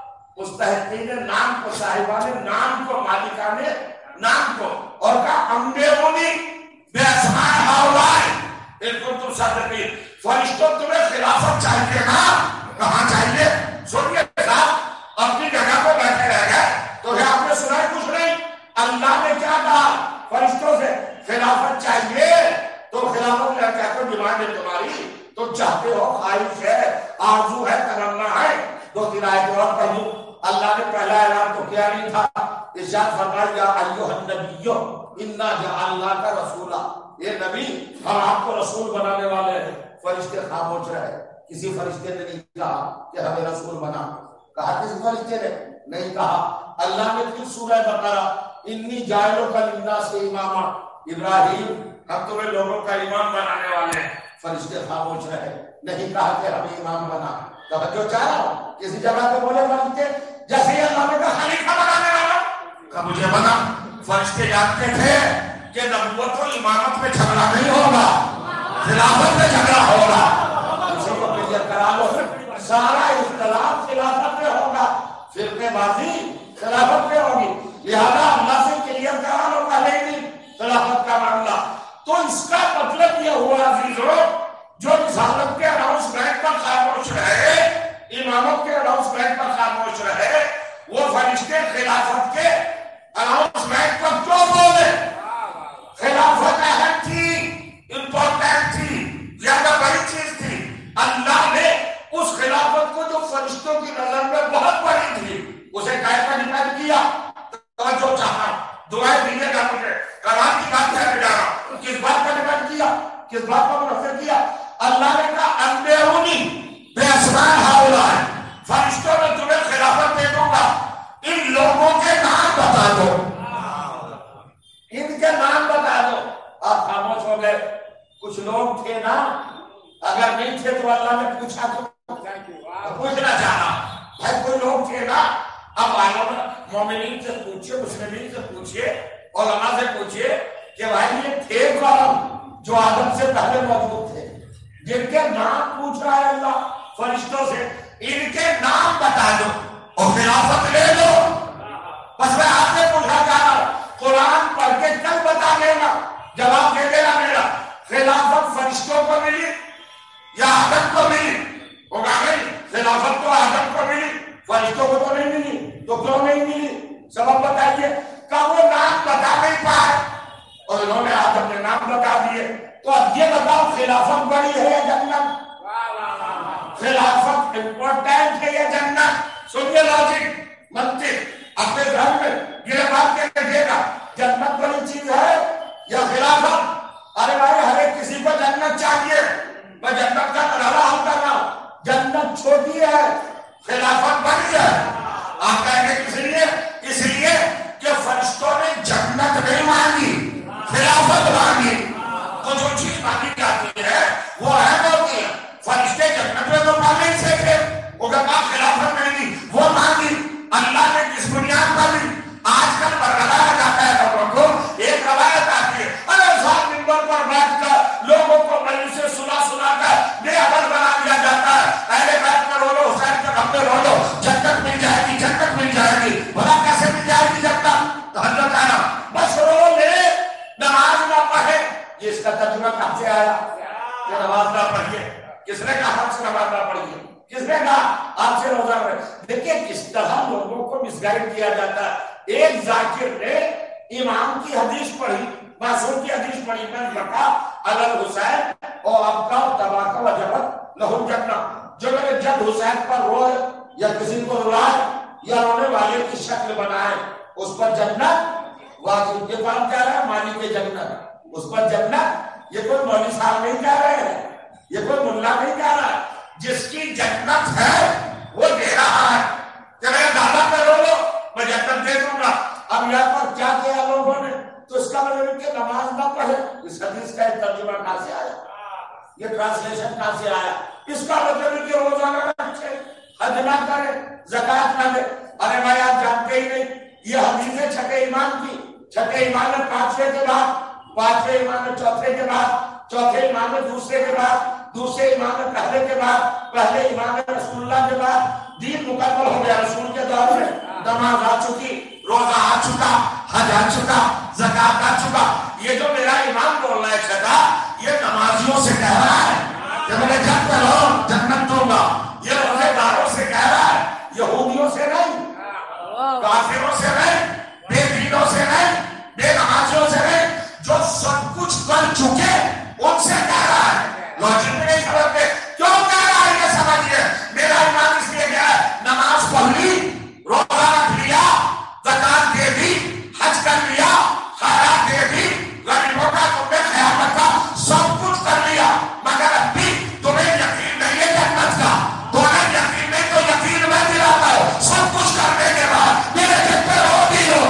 مستحقین نام کو، صاحبان نام کو، مالکان نام کو. اور کہا انبئونی باسماء ہؤلاء ان کنتم صادقین. فرشتوں تمہیں خلافت چاہیے نا؟ کہاں چاہیے؟ سنیے صاحب، اپنی جگہ پہ بیٹھے رہ گئے تو کیا آپ نے سنا ہے؟ کچھ نہیں. اللہ نے کیا کہا فرشتوں سے؟ خلافت چاہیے. تو خلافت میں کیا کوئی ڈیمانڈ ہے تمہاری؟ تو چاہتے ہو، خواہش ہے، آرزو ہے، تمنا ہے. دو تین آیتیں اور پڑھ لوں. اللہ نے پہلا اعلان تو کیا نہیں تھا؟ ارشاد فرمایا یا ایھا النبی انا جعلناک رسولا، یہ نبی ہم آپ کو رسول بنانے والے ہیں. فرشتے خاموش رہے. کسی فرشتے نے نہیں کہا کہ ہمیں رسول بنا. کہا کسی فرشتے نے نہیں کہا. اللہ نے پھر سورہ بقرہ انی جاعلک للناس اماما، ابراہیم ہم تمہیں لوگوں کا امام بنانے والے ہیں. فرشتے خاموش رہے. نہیں کہا کہ ہمیں امام بنا. توجہ چاہ رہا ہوں، کسی جگہ پہ بولے فرشتے جیسے ہی اللہ نے کہا خلیفہ بنانے والا کہ مجھے بنا. فرشتے جانتے تھے کہ نبوت و امامت میں جھگڑا نہیں ہوگا، خلافت میں جھگڑا ہوگا. کسی کو کلیئر کرا لو، سارا اختلاف خلافت میں ہوگا، فرقے بازی خلافت میں ہوگی. لہذا اللہ سے کلیئر کرا لو پہلے ہی خلافت کا معاملہ. تو اس کا مطلب یہ ہوا عزیزو، جو رسالت کے اناؤنسمنٹ پر خاموش رہے، امامت کے اناؤنسمنٹ پر خاموش رہے، وہ فرشتے خلافت کے اناؤنسمنٹ پر کیوں بولے؟ خلافت اہم تھی، امپورٹنٹ تھی، زیادہ بڑی چیز تھی. اللہ نے اس خلافت کو جو فرشتوں کی نظر میں بہت بڑی تھی، اسے کیسے پر ڈیپینڈ کیا؟ توجہ چاہتا ہوں، دعائیں دیجیے گا مجھے. قرآن کی بات ہے جا رہا ہوں. کس بات پر ڈیپینڈ کیا؟ کس بات پر منحصر کیا؟ اللہ نے کہا انبئونی باسماء ہؤلاء، فرشتوں میں تمہیں خلافت دے دوں گا، ان لوگوں کے نام بتا دو، ان کے نام بتا دو. آپ خاموش ہو گئے. کچھ لوگ تھے نا، اگر نہیں تھے تو اللہ نے پوچھا تو پوچھنا چاہا بھائی کوئی لوگ تھے نا. اب علماء مومنین سے پوچھئے، مسلمین سے پوچھئے، علماء سے پوچھئے کہ بھائی یہ تھے کون جو آدم سے پہلے موجود تھے، جن کے نام پوچھ رہا ہے اللہ فرشتوں سے؟ ان کے نام بتا دو اور خلافت لے لو. بس میں آپ سے پوچھا جا رہا ہوں، قرآن پڑھ کے کل بتا دینا، جواب دے دینا میرا. خلافت فرشتوں کو ملی یا آدم کو ملی؟ ہوگا نہیں. خلافت تو آدم کو ملی، فرشتوں کو تو نہیں ملی. تو کیوں نہیں ملی؟ سبب بتائیے. کہ وہ نام بتا نہیں پائے اور انہوں نے آدم نے نام بتا دیے. تو اب یہ بتاؤ خلافت بڑی ہے یا جنت؟ خلافت امپورٹنٹ ہے یا جنت؟ سنیے لاجک منطق اپنے گھر میں یہ بات کے رکھیے گا، جنت بڑی چیز ہے یا خلافت؟ ارے بھائی ہر ایک کسی کو جنت چاہیے. میں جنت کا تنازع حل کر رہا ہوں. جنت چھوٹی ہے، خلافت بڑی ہے. آپ کہیں گے کس لیے؟ اس لیے کہ فرشتوں نے جنت نہیں مانگی، خلافت مانگی. تو جو چیز مانگی جاتی ہے وہ اہم ہوتی ہے. فرشتے جنت میں تو مانگے ہی سے تھے، وہ کہا خلافت نہیں دی، وہ مانگی. اللہ نے ظاہر کیا جاتا ہے۔ ایک ذاکر نے امام کی حدیث پڑھی، معصوم کی حدیث پڑھی، میں بکا علل حسین اور ابکا تباکا وجبت لہم جنہ، جو میرے جد حسین پر روئے یا کسی کو رلائے یا رونے والے کی شکل بنائے اس پر جنت واجب۔ یہ کون کہہ رہا ہے؟ مالک کے جنت، اس پر جنت۔ یہ کوئی مولوی صاحب نہیں کہہ رہے ہیں، یہ کوئی ملا نہیں کہہ رہا ہے، جس کی جنت ہے وہ دے رہا ہے کہ میرے دادا پہ رو لو میں جنت دے دوں گا۔ اب یہاں پر کیا کیا لوگوں نے؟ تو اس کا مطلب کہ نماز نہ پڑھے، اس حدیث کا ترجمہ کہاں سے آیا، یہ ٹرانسلیشن کہاں سے آیا؟ اس کا مطلب کہ روزانہ رکھے، حج نہ کرے، زکات نہ دے۔ ارے بھائی آپ جانتے ہی نہیں، یہ حدیث ہے چھٹے ایمان کی۔ چھٹے ایمان میں پانچویں کے بعد، پانچویں ایمان میں چوتھے کے بعد، چوتھے ایمان میں دوسرے کے بعد، دوسرے ایمان میں پہلے کے بعد، پہلے ایمان میں رسول اللہ کے بعد دین مکمل ہو گیا۔ رسول کے دور میں نماز آ چکی، روزہ آ چکا، حج آ چکا، زکات آ چکا۔ یہ جو میرا ایمان بول رہا ہے چھٹا، یہ نمازیوں سے کہہ رہا ہے کہ میرے جنت میں رہو، جنت دوں گا۔ یہ روزے داروں سے کہہ رہا ہے، یہودیوں سے نہیں، کافروں سے نہیں، بے دینوں سے نہیں، بے نمازیوں سے نہیں، جو سب کچھ کر چکے ان سے کہہ رہا ہے۔ لاجک نہیں سمجھتے کیوں کہہ رہا ہے؟ یہ سمجھیے میرا ایمان اس لیے گیا ہے، نماز پڑھ لی، روزہ رکھ لیا، زکات دے دی، حج کر لیا، خیرات دے دی، غریبوں کا تم نے خیال رکھا، سب کچھ کر لیا، مگر اب بھی تمہیں یقین نہیں ہے جنت کا۔ تمہیں یقین نہیں تو یقین میں دلاتا ہوں، سب کچھ کرنے کے بعد میرے جن پہ رو بھی ہو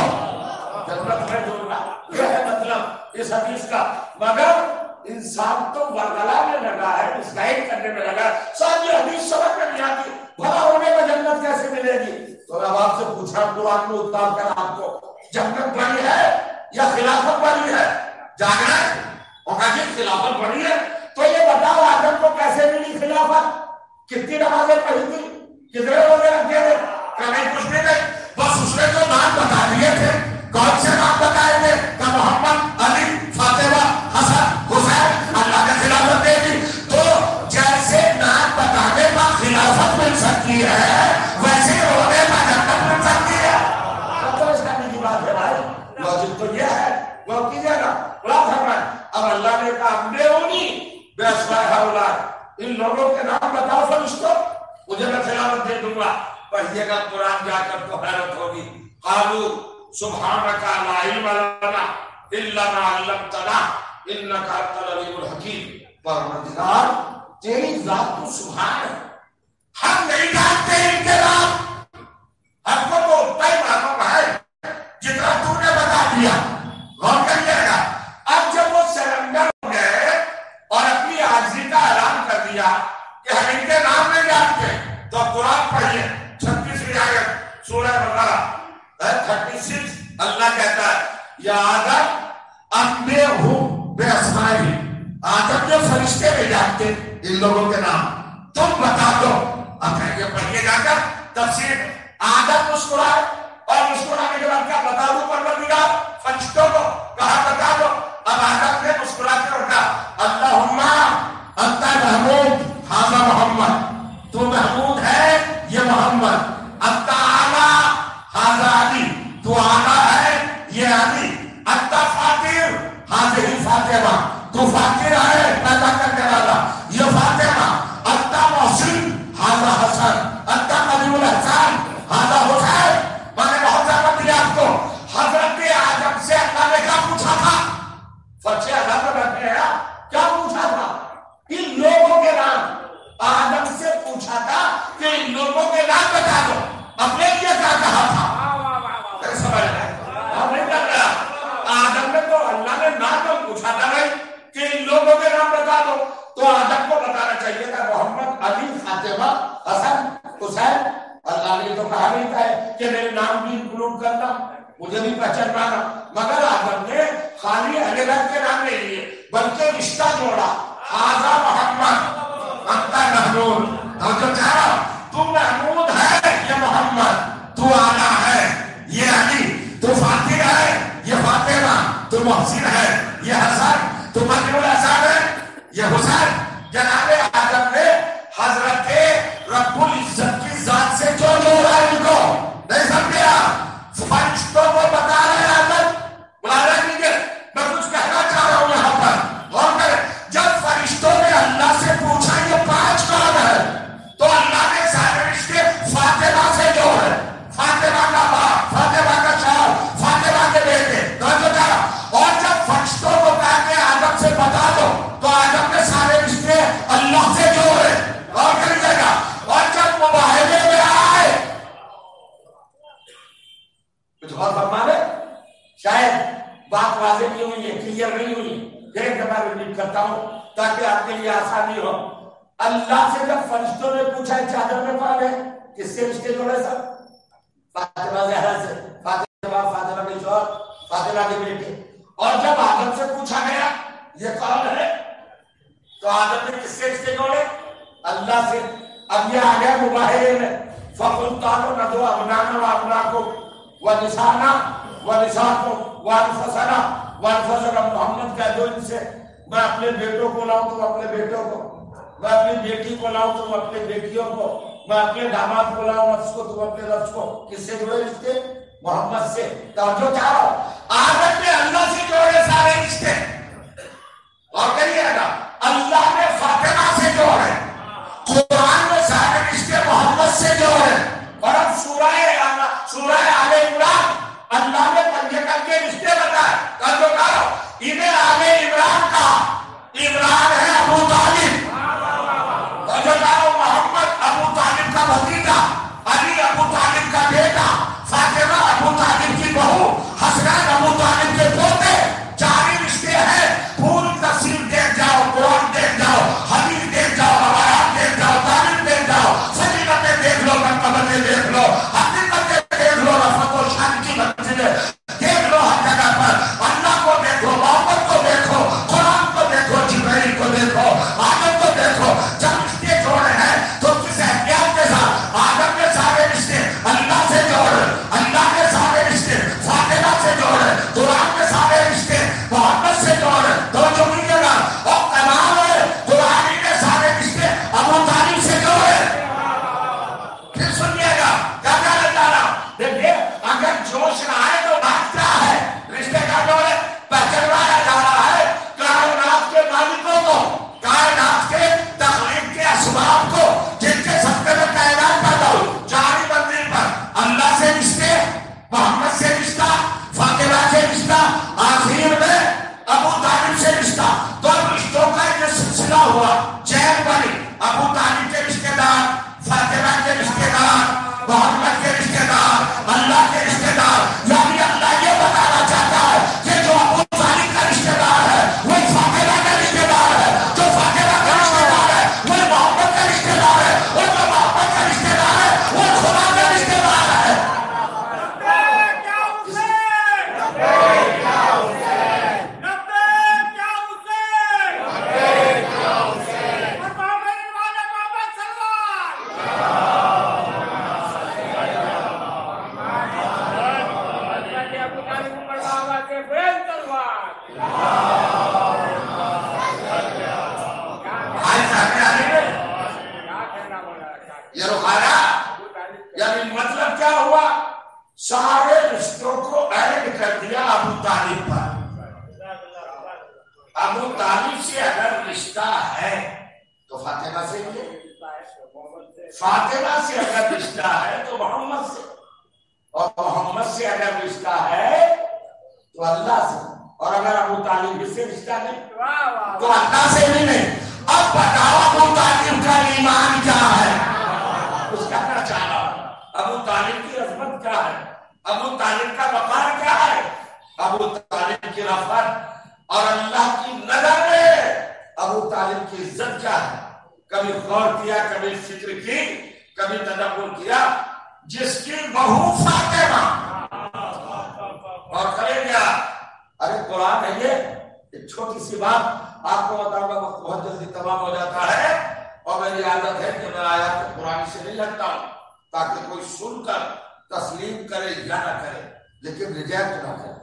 جنت میں دوں گا۔ یہ ہے مطلب اس حدیث کا۔ مگر انسان تو ورگلا میں لگا ہے، مسائل کرنے میں لگا ہے، صاحب یہ حدیث سمجھ میں نہیں آتی، بھلا ہونے میں جنت کیسے ملے گی؟ تو میں آپ سے پوچھا قرآن میں اتار کر آپ کو، جنت بڑی ہے یا خلافت بڑی ہے؟ جان رہے ہیں اور کہا جی خلافت بڑی ہے، تو یہ بتاؤ آدم کو کیسے ملی خلافت؟ کتنی نمازیں پڑھی تھی، کتنے روزے رکھے تھے؟ کہیں کچھ بھی نہیں، بس اس نے جو نام بتا دیے تھے۔ کون سے نام بتائے تھے؟ کہ محمد، علی، فاطمہ، حسن، حسین، اللہ نے خلافت دے دی۔ تو جیسے نام بتانے پر خلافت مل سکتی ہے، ویسے رونے پر جنت مل سکتی ہے۔ تو اس کرنے کی بات ہے بھائی، لاجک تو یہ ہے، وہ کیجیے گا بلا فرمائے۔ اب اللہ نے کہا امبیونی بے اسماء ہؤلاء، ان لوگوں کے نام بتاؤ فرشتوں، مجھے میں خلافت دے دوں گا۔ پڑھیے گا قرآن جا کر تو حیرت ہوگی۔ قالوا سبحانک لا علم لنا الا ما علمتنا انک انت العلیم الحکیم۔ پروردگار تیری ذات تو سبحان ہے، ہم نہیں جانتے ان کے نام، ہم کو تو اتنا ہی معلوم ہے جتنا تو نے بتا دیا۔ غور کریے گا، اب جب وہ سرنڈر ہو گئے اور اپنی عاجزی کا اعلان کر دیا کہ ہم ان کے نام نہیں جانتے، تو قرآن پڑھیے چھتیسویں آیت سورہ بقرہ تھرٹی سکس، اللہ کہتا ہے یا آدم انبئہم باسمائہم، آدم جو فرشتے نہیں جانتے ان لوگوں کے نام، تم بتا دو۔ اب یہ پڑھیے جا کر تفسیر، آدم مسکرائے اور مسکرانے کے بعد کیا بتا دوں پروردگار فرشتوں کو، کہا بتا دو۔ اب آدم نے مسکرا کے اٹھا، اللہم انت محمود ھذا محمد، تو محمود ہے یہ محمد، انت اعلیٰ ھذا علی، تو اعلیٰ ہے یہ علی، انت فاطر ھذہ فاطمہ، تو فاطر ہے پیدا کرنے والا یہ فاطمہ، انت محسن ھذا حسن، انت قریب الاحسان ھذا حسین۔ میں نے بہت زیادہ دیا آپ کو، حضرت آدم سے اللہ نے کیا پوچھا تھا؟ فرشتے آدم رکھتے ہیں کیا پوچھا تھا؟ ان لوگوں کے نام۔ آدم سے پوچھا تھا کہ ان لوگوں کے نام بتا دو، اپنے لیے کیا کہا تھا؟ سمجھ رہے ہم نہیں کر رہا، آدم نے تو اللہ نے نام تو پوچھا تھا بھائی کہ ان لوگوں کے نام بتا دو، تو آدم کو بتانا چاہیے تھا محمد، علی، فاطمہ، حسن، حسین۔ اللہ نے تو کہا نہیں تھا کہ میرے نام بھی انکلوڈ کرنا، مجھے بھی پہچان پانا، مگر آدم نے خالی اہل بیت کے نام نہیں لیے بلکہ رشتہ جوڑا، ھذا محمد انت محمود، توجہ چاہا، تو محمود ہے یہ محمد، تو اعلیٰ ہے یہ علی، تو فاطر ہے یہ فاطمہ، تو محسن ہے یہ حسن، تو قریب الاحسان ہے یہ حسین۔ جناب آدم نے حضرت رب العزت کی ذات سے جو جوڑا ان کو نہیں سمجھا، کچھ اور فرما دے، شاید بات واضح نہیں ہوئی ہے، کلیئر نہیں ہوئی، پھر ایک دفعہ ریپیٹ کرتا ہوں تاکہ آپ کے لیے آسانی ہو۔ اللہ سے جب فرشتوں نے پوچھا چادر میں کون ہے، کس سے رشتے جوڑے سب؟ فاطمہ زہرا سے، فاطمہ فاطمہ کے شوہر، فاطمہ کے بیٹے۔ اور جب آدم سے پوچھا گیا یہ کون ہے، تو آدم نے کس سے رشتے جوڑے؟ اللہ سے۔ اب یہ آ گیا مباہرے میں، فَقُلْ تَعَالُوا نَدْعُوا أَبْنَاءَنَا وَأَبْنَاءَكُمْ وَنِسَاءَنَا وَنِسَاءَكُمْ وَأَنفُسَنَا وَأَنفُسَكُمْ محمد کہہ دو ان سے، میں اپنے بیٹوں کو لاؤں تم اپنے بیٹوں کو، میں اپنی بیٹی کو لاؤں تم اپنے بیٹیوں کو، میں اپنے داماد کو لاؤں نفس کو تم اپنے نفس کو۔ کس سے جوڑے رشتے؟ محمد سے۔ توجہ چاہو، آدم نے اللہ سے جوڑے سارے رشتے، اور کریے گا اللہ نے فاطمہ سے جوڑے، قرآن میں سارے رشتے محمد سے جوڑے۔ اور اب سورہ سورہ آل عمران اللہ نے کنجے کر کے رشتے بتائے، توجہ کرو، انہیں آل عمران کا عمران ہے ابو طالب، توجہ کرو، محمد ابو طالب کا بھتیجا، علی ابو طالب کا بیٹا، فاطمہ ابو طالب کی بہو، حسنین ابو طالب کے پوتے، چار ہی رشتے ہیں۔ پوری تفسیر دیکھ جاؤ، قرآن دیکھ جاؤ، حدیث دیکھ جاؤ، روایات دیکھ جاؤ، تاریخ دیکھ جاؤ، فضیلتیں دیکھ لو، مرتبتیں دیکھ لو، حقیقتیں دیکھ لو، رفعت و شان کی منزلیں دیکھ لو، ہر جگہ پر اللہ کو دیکھو، محمد کو دیکھو، قرآن کو دیکھو، جبرائیل کو دیکھو، آدم کو دیکھو۔ جب رشتے جوڑے ہیں تو کس احتیاط کے ساتھ؟ آدم نے سارے رشتے اللہ سے جوڑے، اللہ نے سارے رشتے فاطمہ سے جوڑے، قرآن نے سارے رشتے محمد سے جوڑے۔ تو جو کیجیے گا، اور کمال ہے قرآن نے سارے رشتے ابو طالب سے جوڑے۔ پھر سنیے گا کیا کہنا چاہ رہا ہوں، دیکھیے اگر جوش نہ آئے تو بات کیا ہے؟ رشتے کا جوڑے پہچانوایا جا رہا ہے کائنات کے مالکوں کو، کائنات کے تخلیق کے اسباب کو، جن کے صدقے میں کائنات پیدا ہوئی، چاری منزل پر اللہ سے رشتے، محمد سے رشتہ، فاطمہ سے رشتہ، آخر میں ابو طالب سے رشتہ۔ تو رشتوں کا جو سلسلہ ہوا، چین بنی، ابو طالب کے رشتے دار، فاطمہ کے رشتے دار، محمد کے رشتے دار، اللہ کے رشتے دار۔ یعنی اللہ یہ بتانا چاہتا ہے کہ جو ابو طالب کا رشتے دار ہے وہی فاطمہ کا رشتے دار ہے، جو فاطمہ کا رشتے دار ہے وہی محمد کا رشتے دار ہے، اور جو محمد کا رشتے دار ہے وہ خدا کا رشتے دار ہے۔ سارے رشتوں کو ایڈ کر دیا ابو طالب پر۔ ابو طالب سے اگر رشتہ ہے تو فاطمہ سے بھی ہے، فاطمہ سے اگر رشتہ ہے تو محمد سے، اور محمد سے اگر رشتہ ہے تو اللہ سے، اور اگر ابو طالب سے رشتہ نہیں تو اللہ سے بھی نہیں۔ اب بتاؤ ابو طالب کا ایمان کیا ہے؟ اس کا کیا چاہا؟ ابو طالب کی عظمت کیا ہے؟ ابو طالب کا وقار کیا ہے؟ ابو طالب کی رفعت اور اللہ کی نظر میں ابو طالب کی عزت کیا ہے؟ کبھی غور کیا، کبھی فکر کی، کبھی تدبر کیا؟ جس کی بہو فاطمہ اور کرے گیا، ارے قرآن ہے یہ، ایک چھوٹی سی بات آپ کو بتاؤں گا، وقت بہت جلدی تمام ہو جاتا ہے، اور میری عادت ہے کہ میں آیات قرآن سے نہیں لگتا ہوں تاکہ کوئی سن کر تسلیم کرے یا نہ کرے، لیکن ریجیکٹ نہ کرے،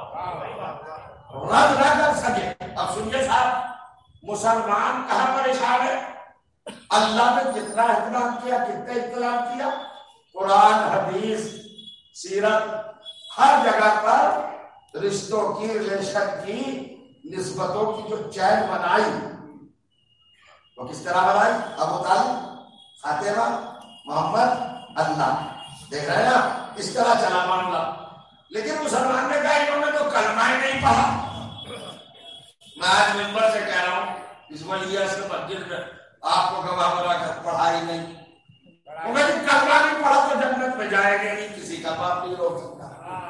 رد نہ کر سکے۔ اب سنیے صاحب، مسلمان کہاں پریشان ہے؟ اللہ نے کتنا اہتمام کیا، کتنا اہتمام کیا، قرآن، حدیث، سیرت، ہر جگہ پر رشتوں کی، ریلیشن کی، نسبتوں کی جو چین بنائی وہ کس طرح بنائی؟ ابو طالب، فاطمہ، محمد، اللہ، دیکھ رہے ہیں نا، اس طرح چلا معاملہ۔ لیکن مسلمان نے کہا انہوں نے تو کلمہ ہی نہیں پڑھا۔ میں آج ممبر سے کہہ رہا ہوں، اس ولیہ سے مسجد میں آپ کو گواہ بنا کر پڑھا ہی نہیں، کلمہ نہیں پڑھا تو جنت میں جائے گا نہیں کسی کا۔ کا باپ نہیں روک سکتا،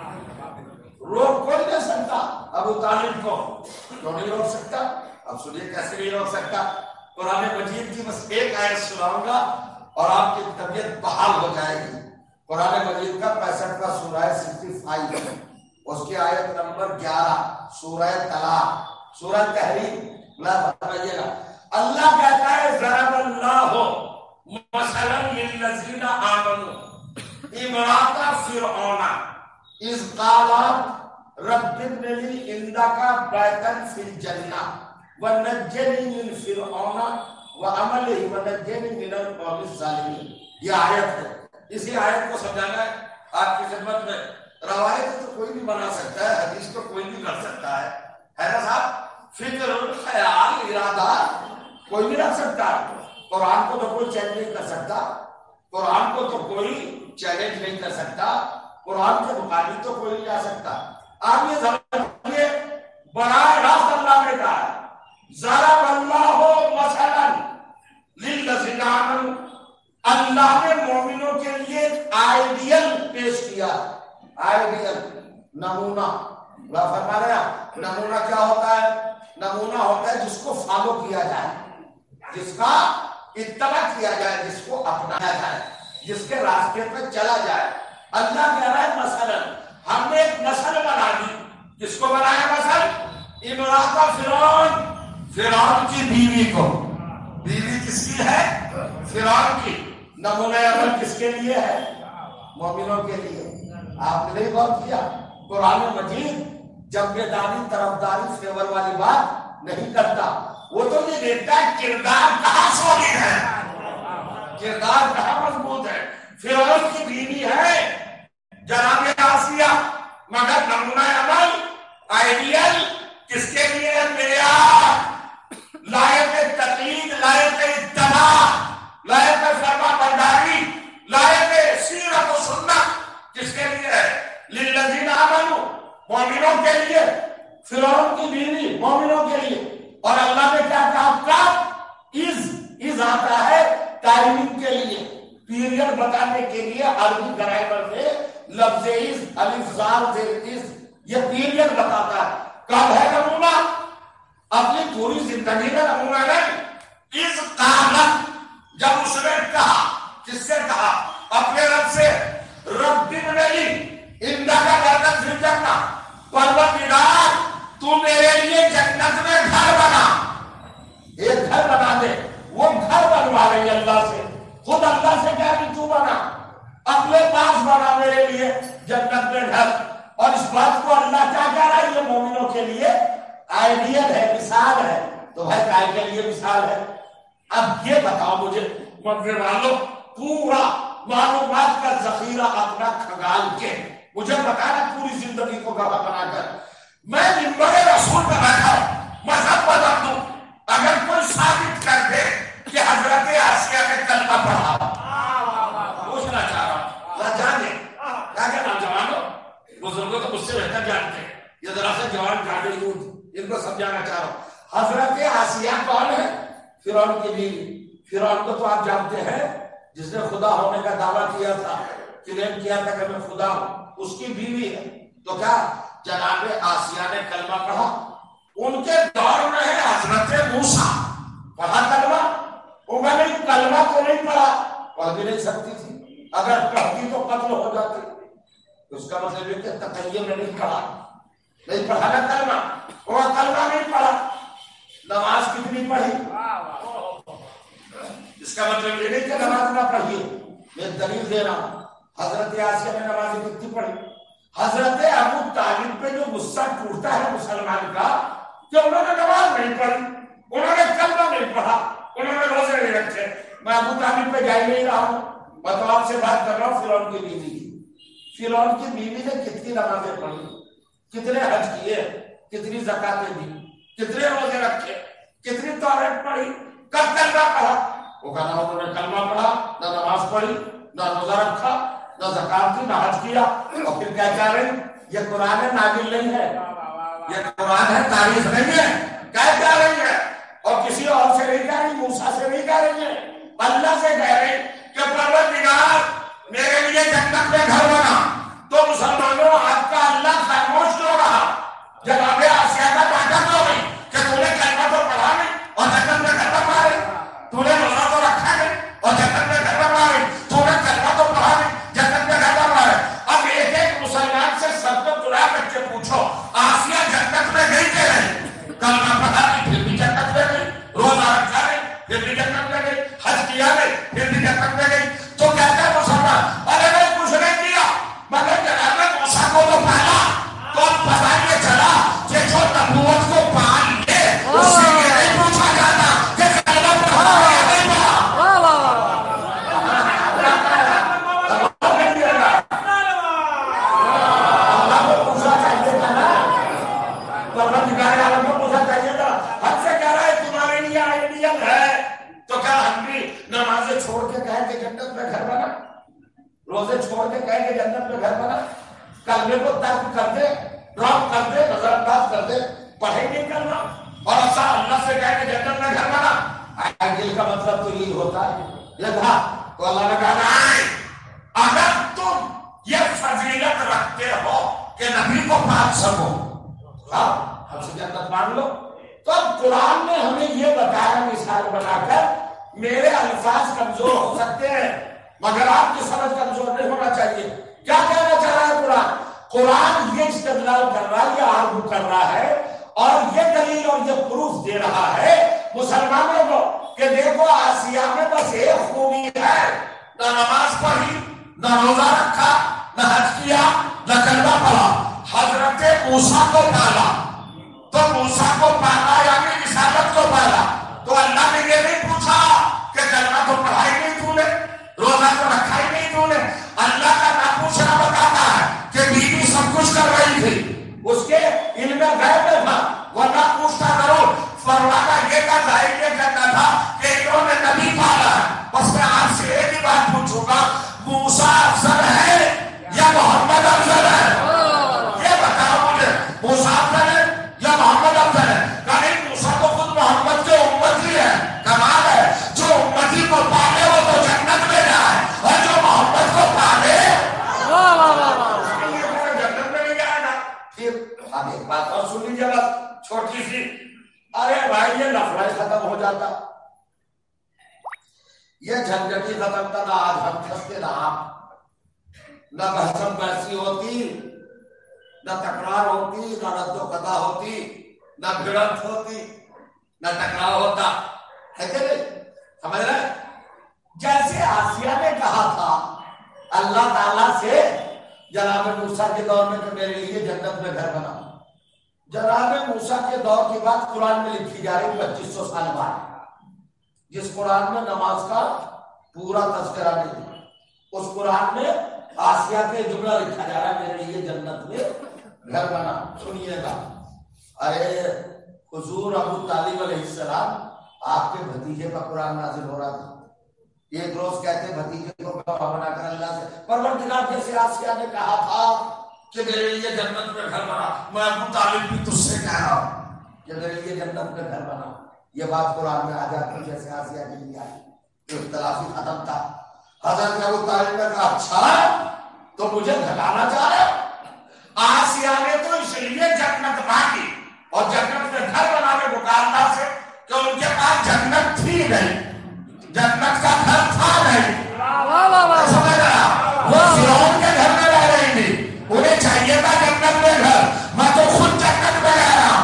روک کوئی نہیں سکتا ابو طالب کو، کیوں نہیں روک سکتا؟ اب سنیے کیسے نہیں روک سکتا۔ قرآن مجید کی بس ایک آیت سناؤں گا اور آپ کی طبیعت بحال ہو جائے گی۔ قرآن مجید کا پینسٹھ کا سورہ ہے سکسٹی فائیو، اس کی آیت نمبر گیارہ، سورہ طلاق، سورہ تحریم، اللہ فرمائیے گا، اللہ کہتا ہے ضرب اللہ مثلا للذین آمنوا امرأۃ فرعون اذ قالت رب ابن لی عندک بیتا فی الجنہ ونجنی من فرعون وعملہ ونجنی من القوم الظالمین۔ یہ آیت ہے، اسی آیت کو سمجھانا ہے آپ کی خدمت میں۔ روایت تو کوئی نہیں بنا سکتا ہے، حدیث تو کوئی نہیں کر سکتا ہے، ہے نا صاحب؟ فکر، خیال، ارادہ کوئی نہیں رکھ سکتا۔ قرآن کو تو کوئی چیلنج نہیں کر سکتا، قرآن کو تو کوئی چیلنج نہیں کر سکتا، قرآن کے مقابل تو کوئی نہیں جا سکتا۔ آپ یہ سمجھیے براہ راست اللہ نے کہا ہے ضرب اللہ مثلا للذین آمنوا، اللہ نے مومنوں کے لیے آئیڈیل پیش کیا، آئیڈیل، نمونہ۔ اللہ فرما رہے ہیں نمونہ کیا ہوتا ہے؟ نمونہ ہوتا ہے جس کو فالو کیا جائے، جس کا اتباع کیا جائے، جس کو اپنایا جائے، جس کے راستے پہ چلا جائے۔ اللہ کہہ رہا ہے مثلا ہم نے ایک نسل بنا دی، کس کو بنایا نسل؟ امرأۃ فرعون، فرعون کی بیوی کو۔ بیوی کس کی ہے؟ فرعون کی۔ نمونہ عمل کس کے لیے ہے؟ مومنوں کے لیے۔ آپ نے نہیں غور کیا قرآن مجید جنبداری، طرفداری، فیور والی بات نہیں کرتا، وہ تو یہ دیکھتا ہے کردار کہاں سولی ہے، کردار کہاں مضبوط ہے۔ فرعون کی بیوی ہے جناب آسیہ، مگر نمونہ عمل آئیڈیل کس کے لیے ہے؟ معیار، لائق تقلید، لائق اتباع، لائق فرما برداری، لائق سیرت و سنت کس کے لیے ہے؟ للذین آمنوا، مومنوں کے لیے۔ فرعون کی بیوی مومنوں کے لیے۔ اور اللہ نے کیا کہا؟ کب؟ از از آتا ہے ٹائمنگ کے لیے، پیریڈ بتانے کے لیے۔ عربی گرامر میں لفظ از، الف زار زیر از، یہ پیریڈ بتاتا ہے کب ہے نمونہ۔ اپنی پوری زندگی کا نمونہ نہیں۔ از قالت، جب اس نے کہا، کس سے کہا؟ اپنے رب سے، رب ابن لی عندک بیتا فی الجنہ، پروردگار تو میرے لیے جنت میں گھر بنا، ایک گھر بنا دے۔ وہ گھر بنوا رہی اللہ سے، خود اللہ سے کہہ کہ تو بنا، اپنے پاس بنا میرے لیے جنت میں گھر۔ اور اس بات کو اللہ کیا کہہ رہا ہے؟ یہ مومنوں کے لیے آئیڈیل ہے، مثال ہے۔ تو بھائی کائے کے لیے مثال ہے؟ اب یہ بتاؤ مجھے منظر والوں، پورا معلومات کا ذخیرہ اپنا کھنگال کے مجھے بتانا پوری زندگی کو گواہ بنا کر، میں منبر رسول پہ بیٹھا مذہب بدل دوں، اگر کوئی ثابت کر دے کہ حضرت آسیہ نے کلمہ پڑھا، پوچھنا چاہ رہا ہوں، نہ جانے کیا کہ نوجوانوں، بزرگوں تو مجھ سے بہتر جانتے ہیں، یہ ذرا سے جوان جانے یوز ان کو سمجھانا چاہ رہا ہوں۔ حضرت آسیہ کون ہے؟ فرعون کی بیوی۔ فرعون کو تو آپ جانتے ہیں، جس نے خدا ہونے کا دعویٰ کیا تھا، کلیم کیا تھا کہ میں خدا ہوں، اس کی بیوی ہے۔ تو کیا جناب آسیہ نے کلمہ پڑھا؟ ان کے دور میں ہے حضرت موسیٰ، پڑھا کلمہ؟ انہوں نے کلمہ تو نہیں پڑھا، پڑھ بھی نہیں سکتی تھی، اگر پڑھتی تو قتل ہو جاتی۔ اس کا مطلب یہ کہ تقیہ میں نہیں پڑھا، نہیں پڑھا نا کلمہ، وہ کلمہ نہیں پڑھا۔ نماز کتنی پڑھی؟ اس کا مطلب یہ نہیں کہ نماز نہ پڑھیے، میں دلیل دے رہا ہوں۔ حضرت آسیہ نے نماز کتنی پڑھی؟ حضرت ابو طالب پہ جو غصہ ٹوٹتا ہے مسلمان کا کہ انہوں نے نماز نہیں پڑھی، انہوں نے کلمہ نہیں پڑھا، انہوں نے روزے نہیں رکھے۔ میں ابو طالب پہ جا ہی نہیں رہا ہوں، میں تو آپ سے بات کر رہا ہوں فرعون کی بیوی کی۔ فرعون کی بیوی نے کتنی نمازیں پڑھی، کتنے حج کیے، کتنی زکاتیں دی، کتنے روزے رکھے، کتنی توریت پڑھی، کب کلمہ پڑھا؟ وہ کہا نہ انہوں نے کلمہ پڑھا، نہ نماز پڑھی، نہ روزہ رکھا، نہ زکات دی، نہ حج کیا۔ اور پھر کیا کہہ رہے ہیں؟ یہ قرآن نازل نہیں ہے، یہ قرآن ہے، تاریخ نہیں ہے۔ کیا کہہ رہی ہے؟ اور کسی اور سے نہیں کہہ رہی، موسیٰ سے نہیں کہہ رہی ہے، اللہ سے کہہ رہے کہ پروردگار میرے لیے جنت میں گھر بنا۔ تو مسلمانوں آپ کا اللہ خاموش کیوں رہا؟ جناب آسیہ کا ڈاٹا کیوں نہیں کہ تو نے کلمہ تو پڑھا نہیں اور جنت میں گھر بنا رہے، تو نے روزہ تو رکھا نہیں اور جنت میں گھر بنا رہے، تو نے کلمہ تو پڑھا نہیں جنت میں گھر بنا رہے۔ اب ایک ایک مسلمان سے سب کو تلا کر کے پوچھو آسیہ جنت میں گئی کہ نہیں؟ کلمہ پڑھا نہیں پھر بھی جنت میں گئی، روزہ رکھا نہیں پھر بھی جنت میں گئی، حج کیا نہیں پھر بھی جنت میں گئی۔ تو کہتے ہیں مسلمان ارے میں کچھ نہیں کیا مگر جناب موسیٰ کو تو پالا، تو اب پتہ یہ چلا کہ جو نبوت کو پال لے اس سے یہ نہیں پوچھا جاتا کہ کلمہ پڑھا ہے یا نہیں پڑھا۔ اللہ کو پوچھا چاہیے تھا نا، پروردگار عالم کو پوچھا چاہیے تھا۔ ہم سے کہہ رہا ہے تمہارے لیے آئیڈیل ہے تو کیا ہم بھی نمازیں چھوڑ کے کہیں کہ جنت میں گھر بنا، روزے چھوڑ کے کہیں کہ جنت میں گھر بنا، کلمے کو ترک کر دے، ڈراپ کر دے، نظر انداز کر دے، پڑھے نہیں کرنا اور ایسا اللہ سے کہے کہ جنت میں گھر بنا؟ آئیڈیل کا مطلب تو یہ ہوتا ہے یہ تھا۔ تو اللہ نے کہا نہیں، اگر تم یہ فضیلت رکھتے ہو کہ نبی کو پاک سکو ہاں ہم سے جنت مانگ لو۔ تو اب قرآن نے ہمیں یہ بتایا مثال بنا کر میرے الفاظ کمزور ہو سکتے ہیں مگر آپ کی سمجھ کمزور نہیں ہونا چاہیے۔ کیا کہنا چاہ رہا ہے قرآن؟ قرآن یہ استدلال کر رہا ہے، یہ آرگو کر رہا ہے اور یہ دلیل اور یہ پروف دے رہا ہے مسلمانوں کو کہ دیکھو آسیہ میں بس ایک خوبی ہے، نہ نماز پڑھی، نہ روزہ رکھا، نہ حج کیا، نہ کلمہ پڑھا، حضرت موسیٰ کو پالا۔ تو موسیٰ کو پالا یعنی رسالت کو پالا۔ تو اللہ نے یہ نہیں پوچھا کہ کلمہ تو پڑھا ہی نہیں تو نے، روزہ تو رکھا ہی نہیں تو نے۔ اللہ کا نہ پوچھنا بتاتا ہے کہ بیوی سب کچھ کر رہی تھی، اس کے علم غیب میں تھا ورنہ پوچھتا ضرور۔ فرمانا یہ کا ظاہر یہ کہتا تھا کہ انہوں نے نبی پالا ہے۔ بس میں آپ سے ایک ہی بات پوچھوں گا، موسیٰ افضل ہے یا محمد افضل ہے؟ یہ بتاؤ مجھے، موسیٰ افضل ہے یا محمد افضل ہے؟ کہ موسیٰ تو خود محمد کے امتی ہے۔ کمال ہے، جو امتی کو پالے وہ تو جنت میں جائے اور جو محمد کو پالے جنت میں نہیں جائے نا۔ پھر اب ایک بات اور سن لیجیے بس چھوٹی سی، ارے بھائی یہ لفڑا ختم ہو جاتا، یہ جھنجھٹی ختم تھا، نہ آج ہم کھستے نہ آپ، نہ بحثم بحثی ہوتی، نہ تکرار ہوتی، نہ رد و قضا ہوتی، نہ بھڑنت ہوتی، نہ ٹکراؤ ہوتا ہے کہ نہیں؟ سمجھ رہے؟ جیسے آسیہ نے کہا تھا اللہ تعالیٰ سے جناب موسیٰ کے دور میں کہ میرے لیے جنت میں گھر بنا، جناب موسیٰ کے دور کی بات قرآن میں لکھی جا رہی پچیس سو سال بعد، جس قرآن میں نماز کا پورا تذکرہ نہیں ہے، اس قرآن میں آسیہ کے جملہ لکھا جا رہا ہے میرے لیے جنت میں گھر بنا۔ سنیے گا، ارے حضور ابو طالب علیہ السلام آپ کے بھتیجے پر قرآن نازل ہو رہا تھا، ایک روز کہتے بھتیجے کو بنا کر اللہ سے پروردگار جیسے آسیہ نے کہا تھا کہ میرے لیے جنت میں گھر بنا، میں ابو طالب بھی تجھ سے کہہ رہا ہوں کہ میرے لیے جنت میں گھر بنا۔ یہ بات قرآن میں آ جاتی جیسے آسیہ کے لیے آئی، اختلافی ختم تھا۔ حضرت ابو طالب نے کہا اچھا تو مجھے بھگانا چاہ رہے ہو؟ آسیہ نے تو اس لیے جنت مانگی اور جنت میں گھر بنانے کو کہا اللہ سے کہ ان کے پاس جنت تھی نہیں، جنت کا گھر تھا نہیں، سمجھ رہا؟ وہ فرعون کے گھر میں رہ رہی تھی، انہیں چاہیے تھا جنت میں گھر، میں تو خود جنت میں رہ رہا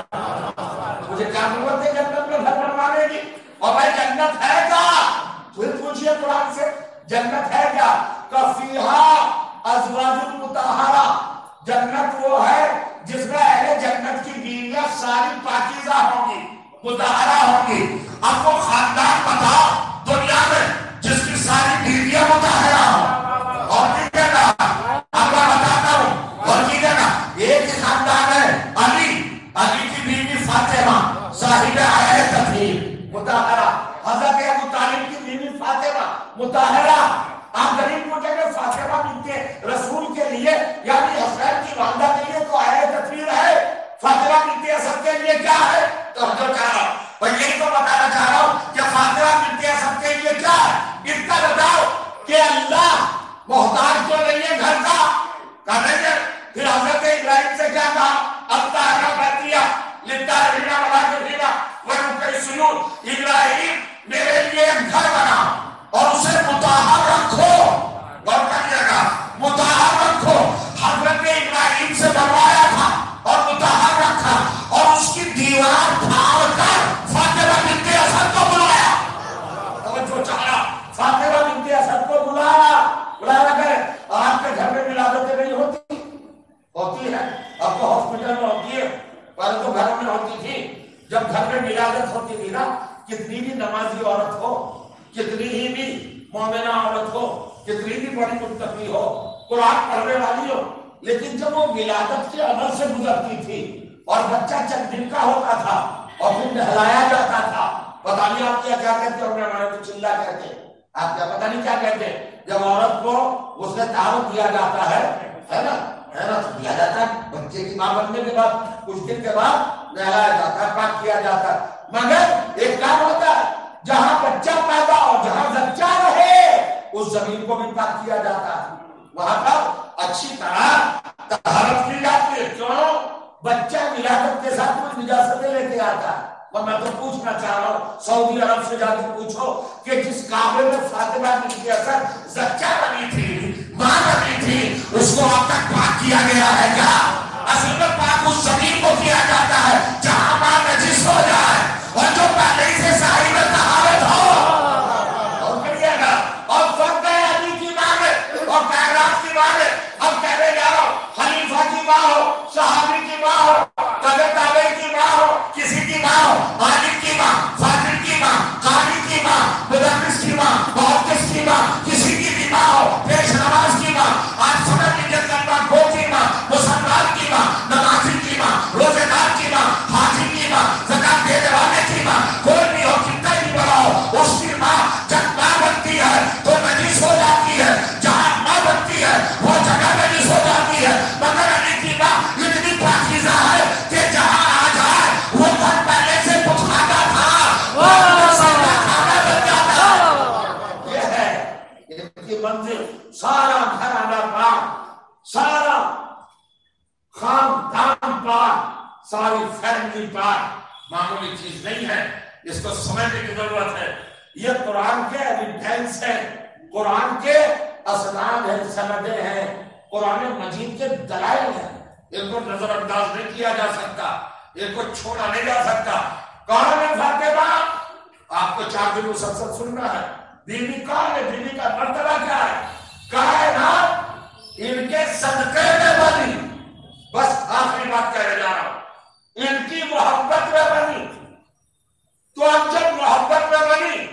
ہوں، مجھے کیا ضرورت ہے جنت میں گھر بنوانے کی؟ اور بھائی جنت ہے کیا؟ پھر پوچھئے قرآن سے جنت ہے کیا؟ کفیہا ازواج مطہرہ، جنت وہ ہے جس میں اہل جنت کی بیویاں ساری پاکیزہ ہوں گی، مطہرہ ہوں گی۔ اب وہ خاندان بتاؤ دنیا میں جس کی ساری بیویاں مطہرہ ہوں، اور کی کہنا اب میں بتاتا ہوں، اور کی کہنا ایک ہی خاندان ہے، علی علی کی بیوی فاطمہ صاحب آیت تطہیر مطہرہ، حضرت ابو طالب کی بیوی فاطمہ مطہرہ۔ آپ غریب پوچھیں گے فاطمہ بنت رسول کے لیے یعنی حسین کی والدہ کے لیے تو آیت تطہیر ہے، فاطمہ بنت اسد کے لیے کیا ہے؟ تو جو چاہ رہا ہوں یہی تو بتانا چاہ رہا ہوں کہ فاطمہ بنت اسد کیا کہا؟ الطاہرہ بیتیہ للطاہرین والعاکفین والرکع السجود، ابراہیم میرے لیے ایک گھر بنا اور اسے مطہر رکھو، اور کریے گا مطہر رکھو۔ حضرت ابراہیم سے بنوایا تھا اور مطہر رکھا، اور اس کی دیوار پھاڑ کر فاطمہ بنت اسد کو بلایا۔ توجہ چاہا، فاطمہ بنت اسد کو بلایا بلایا کرے۔ آپ کے گھر میں ولادتیں نہیں ہوتی؟ ہوتی ہے، اب تو ہاسپٹل میں ہوتی ہے، پہلے تو گھر میں ہوتی تھی۔ جب گھر میں ولادت ہوتی تھی نا، کتنی بھی نمازی عورت ہو، کتنی ہی بھی مومنہ عورت ہو، کتنی بھی بڑی متقی ہو، قرآن پڑھنے والی ہو، لیکن جب وہ ولادت کے عمل سے گزرتی تھی اور بچہ چند دن کا ہوتا تھا اور پھر نہلایا جاتا تھا، پتہ نہیں آپ کیا کیا کہتے ہیں، ہمارے تو چلا کہتے ہیں، آپ کیا پتہ نہیں کیا کہتے ہیں۔ جب عورت کو اس نے تعارف دیا جاتا ہے ہے نا ہے نا تو دیا جاتا ہے، بچے کی ماں بننے کے بعد کچھ دن کے بعد نہلایا جاتا ہے، پاک کیا جاتا ہے۔ مگر ایک کام ہوتا ہے، جہاں بچہ پیدا اور جہاں زچہ رہے اس زمین کو بھی پاک کیا جاتا ہے، وہاں پر اچھی طرح طہارت کی جاتی ہے۔ کیوں؟ بچہ ولادت کے ساتھ کوئی نجاستیں لے کے آتا ہے۔ اور میں تو پوچھنا چاہ رہا ہوں، سعودی عرب سے جا کے پوچھو کہ جس کعبے میں فاطمہ بنت اسد زچہ بنی تھی، ماں بنی تھی، اس کو اب تک پاک کیا گیا ہے کیا؟ اصل میں پاک اس زمین کو کیا جاتا ہے جہاں ماں نجس ہو جائے اور جو پہلے ہی سے صاحب طہارت ہو۔ اور کریے گا، اور فرق ہے علی کی ماں میں اور کائنات کی ماں میں۔ اب کہنے جا رہا ہوں، خلیفہ کی ماں ہو، صحابی کی ماں ہو، تابع تابعی کی ماں ہو، کسی کی ماں ہو، عالم کی ماں، فاضل کی ماں، قاری کی ماں، مدرس کی ماں، محدث کی ماں، کسی کی بھی ماں ہو، پیش نماز کی ماں، آج سمجھ لیجیے کلمہ گو کی ماں، مسلمان کی ماں، نمازی کی ماں، روزے دار کی ماں، حاجی کی ماں، زکات دینے والے کی ماں، کوئی بھی ہو، کتنا بھی بڑا ہو، اس کی ماں جب ماں بنتی ہے تو نجس ہو جاتی ہے۔ جہاں ماں بنتی ہے وہ جگہ نجس ہو جاتی ہے، مگر علی کی ماں اتنی پاکیزہ ہے کہ جہاں آ جائے وہ گھر پہلے سے پچھاتا تھا، وہ سیدھا کھانا بن جاتا ہے۔ یہ ہے ان کی منزل، سارا گھرانہ پاک، سارا خاندان پاک، ساری فیملی پاک، معمولی چیز نہیں ہے، اس کو سمجھنے کی ضرورت ہے۔ یہ قرآن کے ایویڈنس ہیں، قرآن کے اسناد ہیں، سندیں ہیں، قرآن مجید کے دلائل ہیں، ان کو نظر انداز نہیں کیا جا سکتا، ان کو چھوڑا نہیں جا سکتا۔ کون ہے فاطمہ؟ آپ کو چار دن مسلسل سننا ہے۔ بیوی کون ہے؟ بیوی کا مرتبہ کیا ہے؟ کائنات ان کے صدقے میں بنی۔ بس آخری بات کہنے جا رہا ہوں، ان کی محبت میں بنی، تو اب جب محبت میں بنی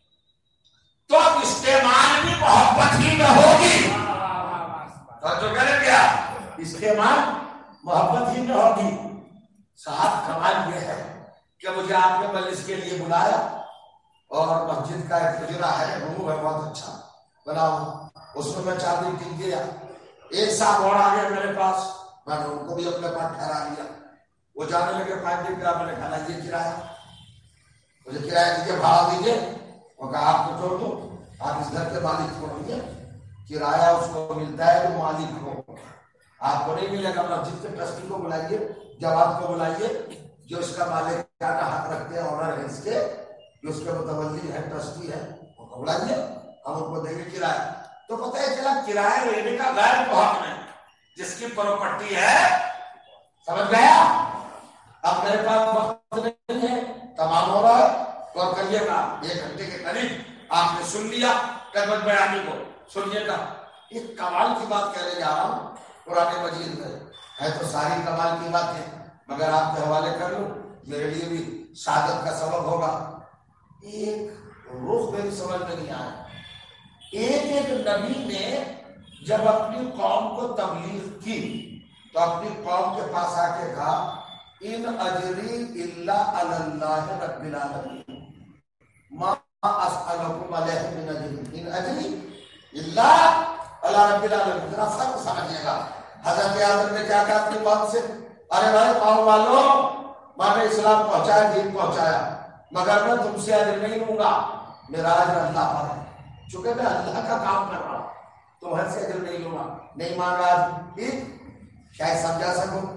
تو اب استعمال بھی محبت ہی میں ہوگی۔ اور جو کہنے گیا استعمال محبت ہی میں ہوگی۔ صاحب کمال یہ ہے کہ مجھے آپ نے مجلس کے لیے بلایا اور مسجد کا ایک حجرہ ہے، روم ہے بہت اچھا بنا ہوا، اس میں میں چار دن ٹک گیا۔ ایک صاحب اور آ گئے میرے پاس، میں نے ان کو بھی اپنے پاس ٹھہرا لیا۔ وہ جانے لگے پانچ دن کا، میں نے کہا یہ کرایہ مجھے کرایہ دیجیے، بھاڑا دیجیے۔ وہ کہا آپ کو چھوڑ دو، آپ اس گھر کے مالک کو رہیے، کرایہ اس کو ملتا ہے جو مالک ہو، آپ کو نہیں ملے گا۔ مسجد کے ٹرسٹی کو بلائیے، جواب کو بلائیے، جو اس کا مالک کیا حق رکھتے ہیں، آنر ہے اس کے، جو اس کے متولی ہے، ٹرسٹی ہے، وہ کو بلائیے، ہم ان کو دیں گے کرایہ۔ تو پتہ ہے چلا کرایہ لینے کا غیر کو حق ہے، جس کی پراپرٹی ہے۔ سمجھ گیا؟ اب میرے پاس وقت نہیں ہے، تمام ہو رہا ہے، اور کریے گا ایک گھنٹے کے قریب آپ نے سن لیا کلمت بیانی کو، سنیے گا ایک کمال کی بات کہنے جا رہا ہوں۔ قرآن مجید میں ہے تو ساری کمال کی باتیں، مگر آپ کے حوالے کر لوں، میرے لیے بھی سعادت کا سبب ہوگا۔ ایک رخ میری سمجھ میں نہیں آیا، ایک ایک نبی نے جب اپنی قوم کو تبلیغ کی تو اپنی قوم کے پاس آ کے کہا ان اجری الا علی اللہ رب العالمین ما اسألکم علیہ من اجر ان اجری الا علی رب العالمین۔ ذرا فرق سمجھیے گا، حضرت آدم نے کیا کہا اپنی قوم سے؟ ارے بھائی قوم والوں، میں نے اسلام پہنچایا، دین پہنچایا، مگر میں تم سے اجر نہیں لوں گا، میرا اجر اللہ پر ہے، چونکہ میں اللہ کا کام کر رہا ہوں، تمہارے سے اجر نہیں لوں گا۔ نہیں مان رہا ٹھیک، کیا سمجھا سکوں؟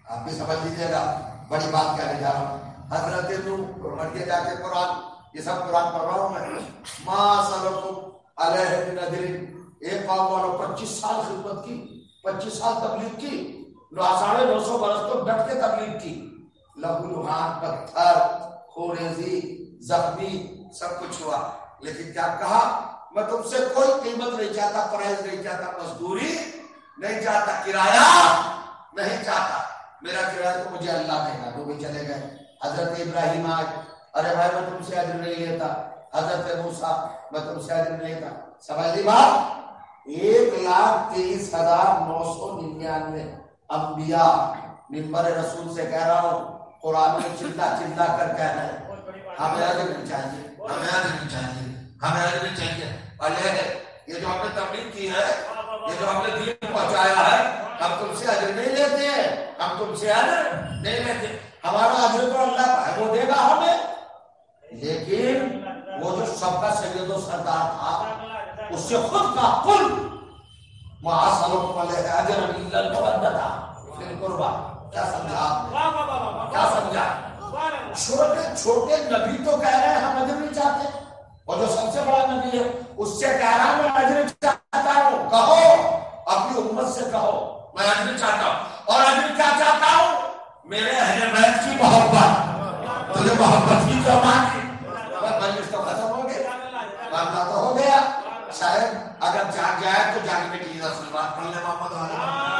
آپ بھی سمجھ لیجیے گا بڑی بات کہنے جا رہا ہوں. حضرت نوح پڑھیے جا کے قرآن، یہ سب قرآن پڑھ رہا ہوں میں. ما سلکم علیہ من اجر، ایک قوم والوں پچیس سال خدمت کی، پچیس سال تبلیغ کی، ساڑھے نو سو برس تو ڈٹ کے تبلیغ کی. لہو لہان، پتھر، خوریزی، زخمی، سب کچھ ہوا، لیکن کیا کہا؟ میں تم سے کوئی قیمت نہیں چاہتا، پرائز نہیں چاہتا، مزدوری نہیں چاہتا، کرایہ نہیں چاہتا، میرا کرایہ تو مجھے اللہ دے گا. وہ بھی چلے گئے. حضرت ابراہیم آج، ارے بھائی میں تم سے اجر نہیں لیتا. حضرت موسیٰ، میں تم سے اجر نہیں لیتا. سمجھ لی بات؟ ایک لاکھ تیئیس ہزار نو سو ننانوے انبیاء منبر رسول سے کہہ رہا ہوں، قرآن میں چلتا چلتا کر کہہ رہے ہیں ہمیں اجر نہیں چاہیے، ہمیں اجر نہیں چاہیے، ہمیں اجر نہیں چاہیے. اور یہ جو ہم نے تبلیغ کی ہے، یہ جو ہم نے دین پہنچایا ہے، ہم تم سے اجر نہیں لیتے ہیں، ہم تم سے اجر نہیں لیتے. ہمارا اجر تو اللہ کا ہے، وہ دے گا ہمیں. لیکن وہ جو سب کا سید و سردار تھا، اس سے خود کا قل معاصلکم علیہ اجر الا المودۃ فی القربى. کیا سمجھا؟ کیا سمجھا؟ چھوٹے چھوٹے نبی تو کہہ رہے ہیں ہم اجر نہیں چاہتے، اور جو سب سے بڑا نبی ہے اس سے کہہ رہا ہوں میں اجر چاہتا ہوں. کہو اپنی امت سے کہو میں اجر چاہتا ہوں. اور اجر کیا چاہتا ہوں؟ میرے اہل بیت کی محبت. تجھے محبت کی جو مانگی مجلس تو ختم ہو گیا، معاملہ تو ہو گیا. شاید اگر جاگ جائے تو جاگنے کی رسول بات پڑھ لے محمد والا.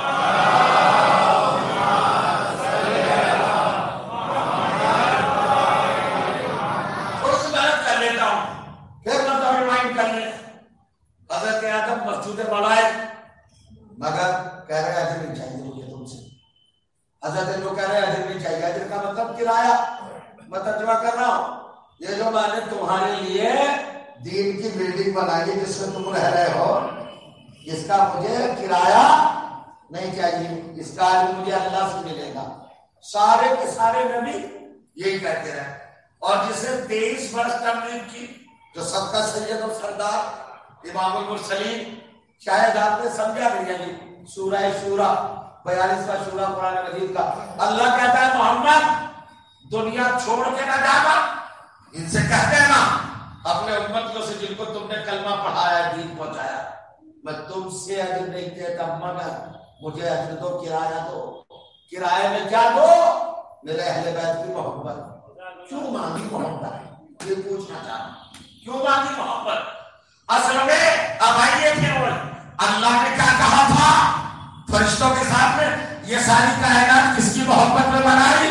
تھوڑی سی محنت کر لیتا ہوں، پھر میں تو ریمائنڈ کر لیں. حضرت آدم مسجود بنائے مگر کہہ رہے اجر نہیں چاہیے مجھے تم سے. حضرت لوگ کہہ رہے اجر نہیں چاہیے. اجر کا مطلب کرایہ. میں ترجمہ کر رہا ہوں، یہ جو میں نے تمہارے لیے دین کی بلڈنگ بنائی ہے جس میں تم رہ رہے ہو، اس کا مجھے کرایہ نہیں چاہیے، اس کا اجر مجھے اللہ سے ملے گا. سارے کے سارے نبی یہی کہتے رہے. اور جسے تیئیس برس تبلیغ کی، جو سب کا سید و سردار امام المرسلین، شاید آپ نے سمجھا نہیں. یعنی سورہ شورا بیالیسواں سورہ قرآن مجید کا اللہ کہتا ہے محمد دنیا چھوڑ کے نہ جانا. ان سے کہہ دینا اپنے امتیوں سے جن کو تم نے کلمہ پڑھایا، دین پہنچایا، میں تم سے اجر نہیں دیتا مگر مجھے اجر دو، کرایہ دو. کرایہ میں کیا دو؟ میرے اہل بیت کی محبت. کیوں مانگی محبت؟ یہ پوچھنا چاہتا ہوں. کیوں مانگی محبت؟ اصل میں اب آئیے پھر اللہ نے کیا کہا تھا فرشتوں کے ساتھ میں؟ یہ ساری کائنات کس کی محبت میں بنائی؟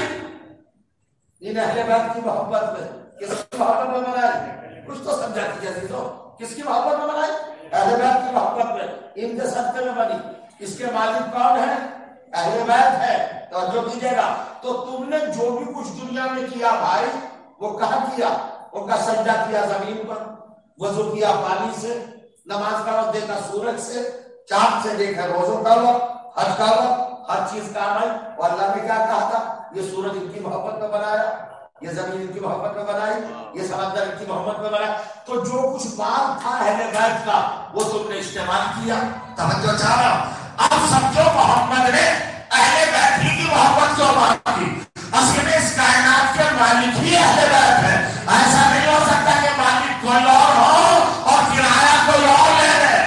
ان اہل بیت کی محبت میں. کس کی محبت میں بنائی؟ کچھ تو سمجھا دیجیے عزیزو. کس کی محبت میں بنائی؟ اہل بیت کی محبت میں. ان کے صدقے میں بنی. اس کے مالک کون ہے؟ اہل بیت ہے. توجہ کیجیے گا. تو تم نے جو بھی کچھ دنیا میں کیا بھائی، وہ کہاں کیا؟ ان کا سجدہ کیا زمین پر، وضو کیا پانی سے، نماز کا وقت دیکھا سورج سے، چاند سے دیکھا روزوں کا وقت، حج کا وقت، ہر چیز کا عمل. اور اللہ نے کیا کہا تھا؟ یہ سورج ان کی محبت میں بنایا، یہ زمین ان کی محبت میں بنائی، یہ سمندر ان کی محبت میں بنایا. تو جو کچھ مال تھا اہل بیت کا وہ تم نے استعمال کیا. توجہ چاہ رہا ہوں. اب سمجھو محمد نے اہل بیت ہی کی محبت کیوں مانگی؟ اصل میں اس کائنات کے مالک ہی اہل بیت ہے. ایسا نہیں ہو سکتا کہ مالک کوئی اور ہو اور کرایہ کوئی اور لے لے.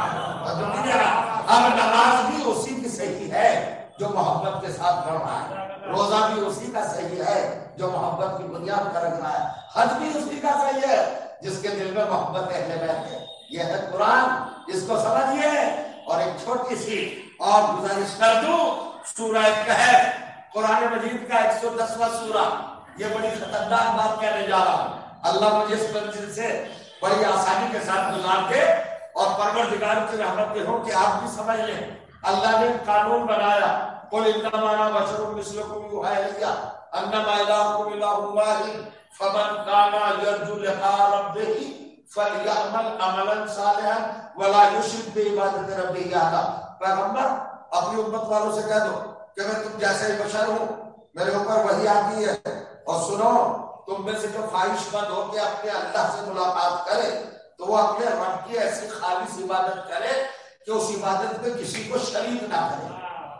اب نماز بھی اسی کی صحیح ہے جو محبت کے ساتھ پڑھ رہا ہے. روزہ بھی اسی کا صحیح ہے جو محبت کی بنیاد پر رکھ رہا ہے. حج بھی اسی کا صحیح ہے جس کے دل میں محبت اہل بیت ہے. یہ ہے قرآن، اس کو سمجھیے. اور ایک چھوٹی سی اور گزارش کر دوں، سورہ کہف قرآن مجید کا ایک سو دسواں سورہ. یہ بڑی خطرناک بات کہنے جا رہا ہوں. اللہ مجھے اس منزل سے بڑی آسانی کے ساتھ گزار کے اور پروردگار کی رحمت کے ہو کہ آپ بھی سمجھ لیں. اللہ نے قانون بنایا، قل انما انا بشر مثلکم یوحی الی انما الہکم الہ واحد فمن کان یرجو لقاء ربہ فلیعمل عملا صالحا ولا یشرک بعبادۃ ربہ احدا. پیغمبر اپنی امت والوں سے کہہ دو کہ میں تم جیسے ہی بشر ہوں، میرے اوپر وحی آتی ہے. اور سنو، تم میں سے جو خواہش مند ہو کہ اپنے اللہ سے ملاقات کرے تو وہ اپنے رب کی ایسی خالص عبادت کرے کہ اس عبادت میں کسی کو شریک نہ کرے.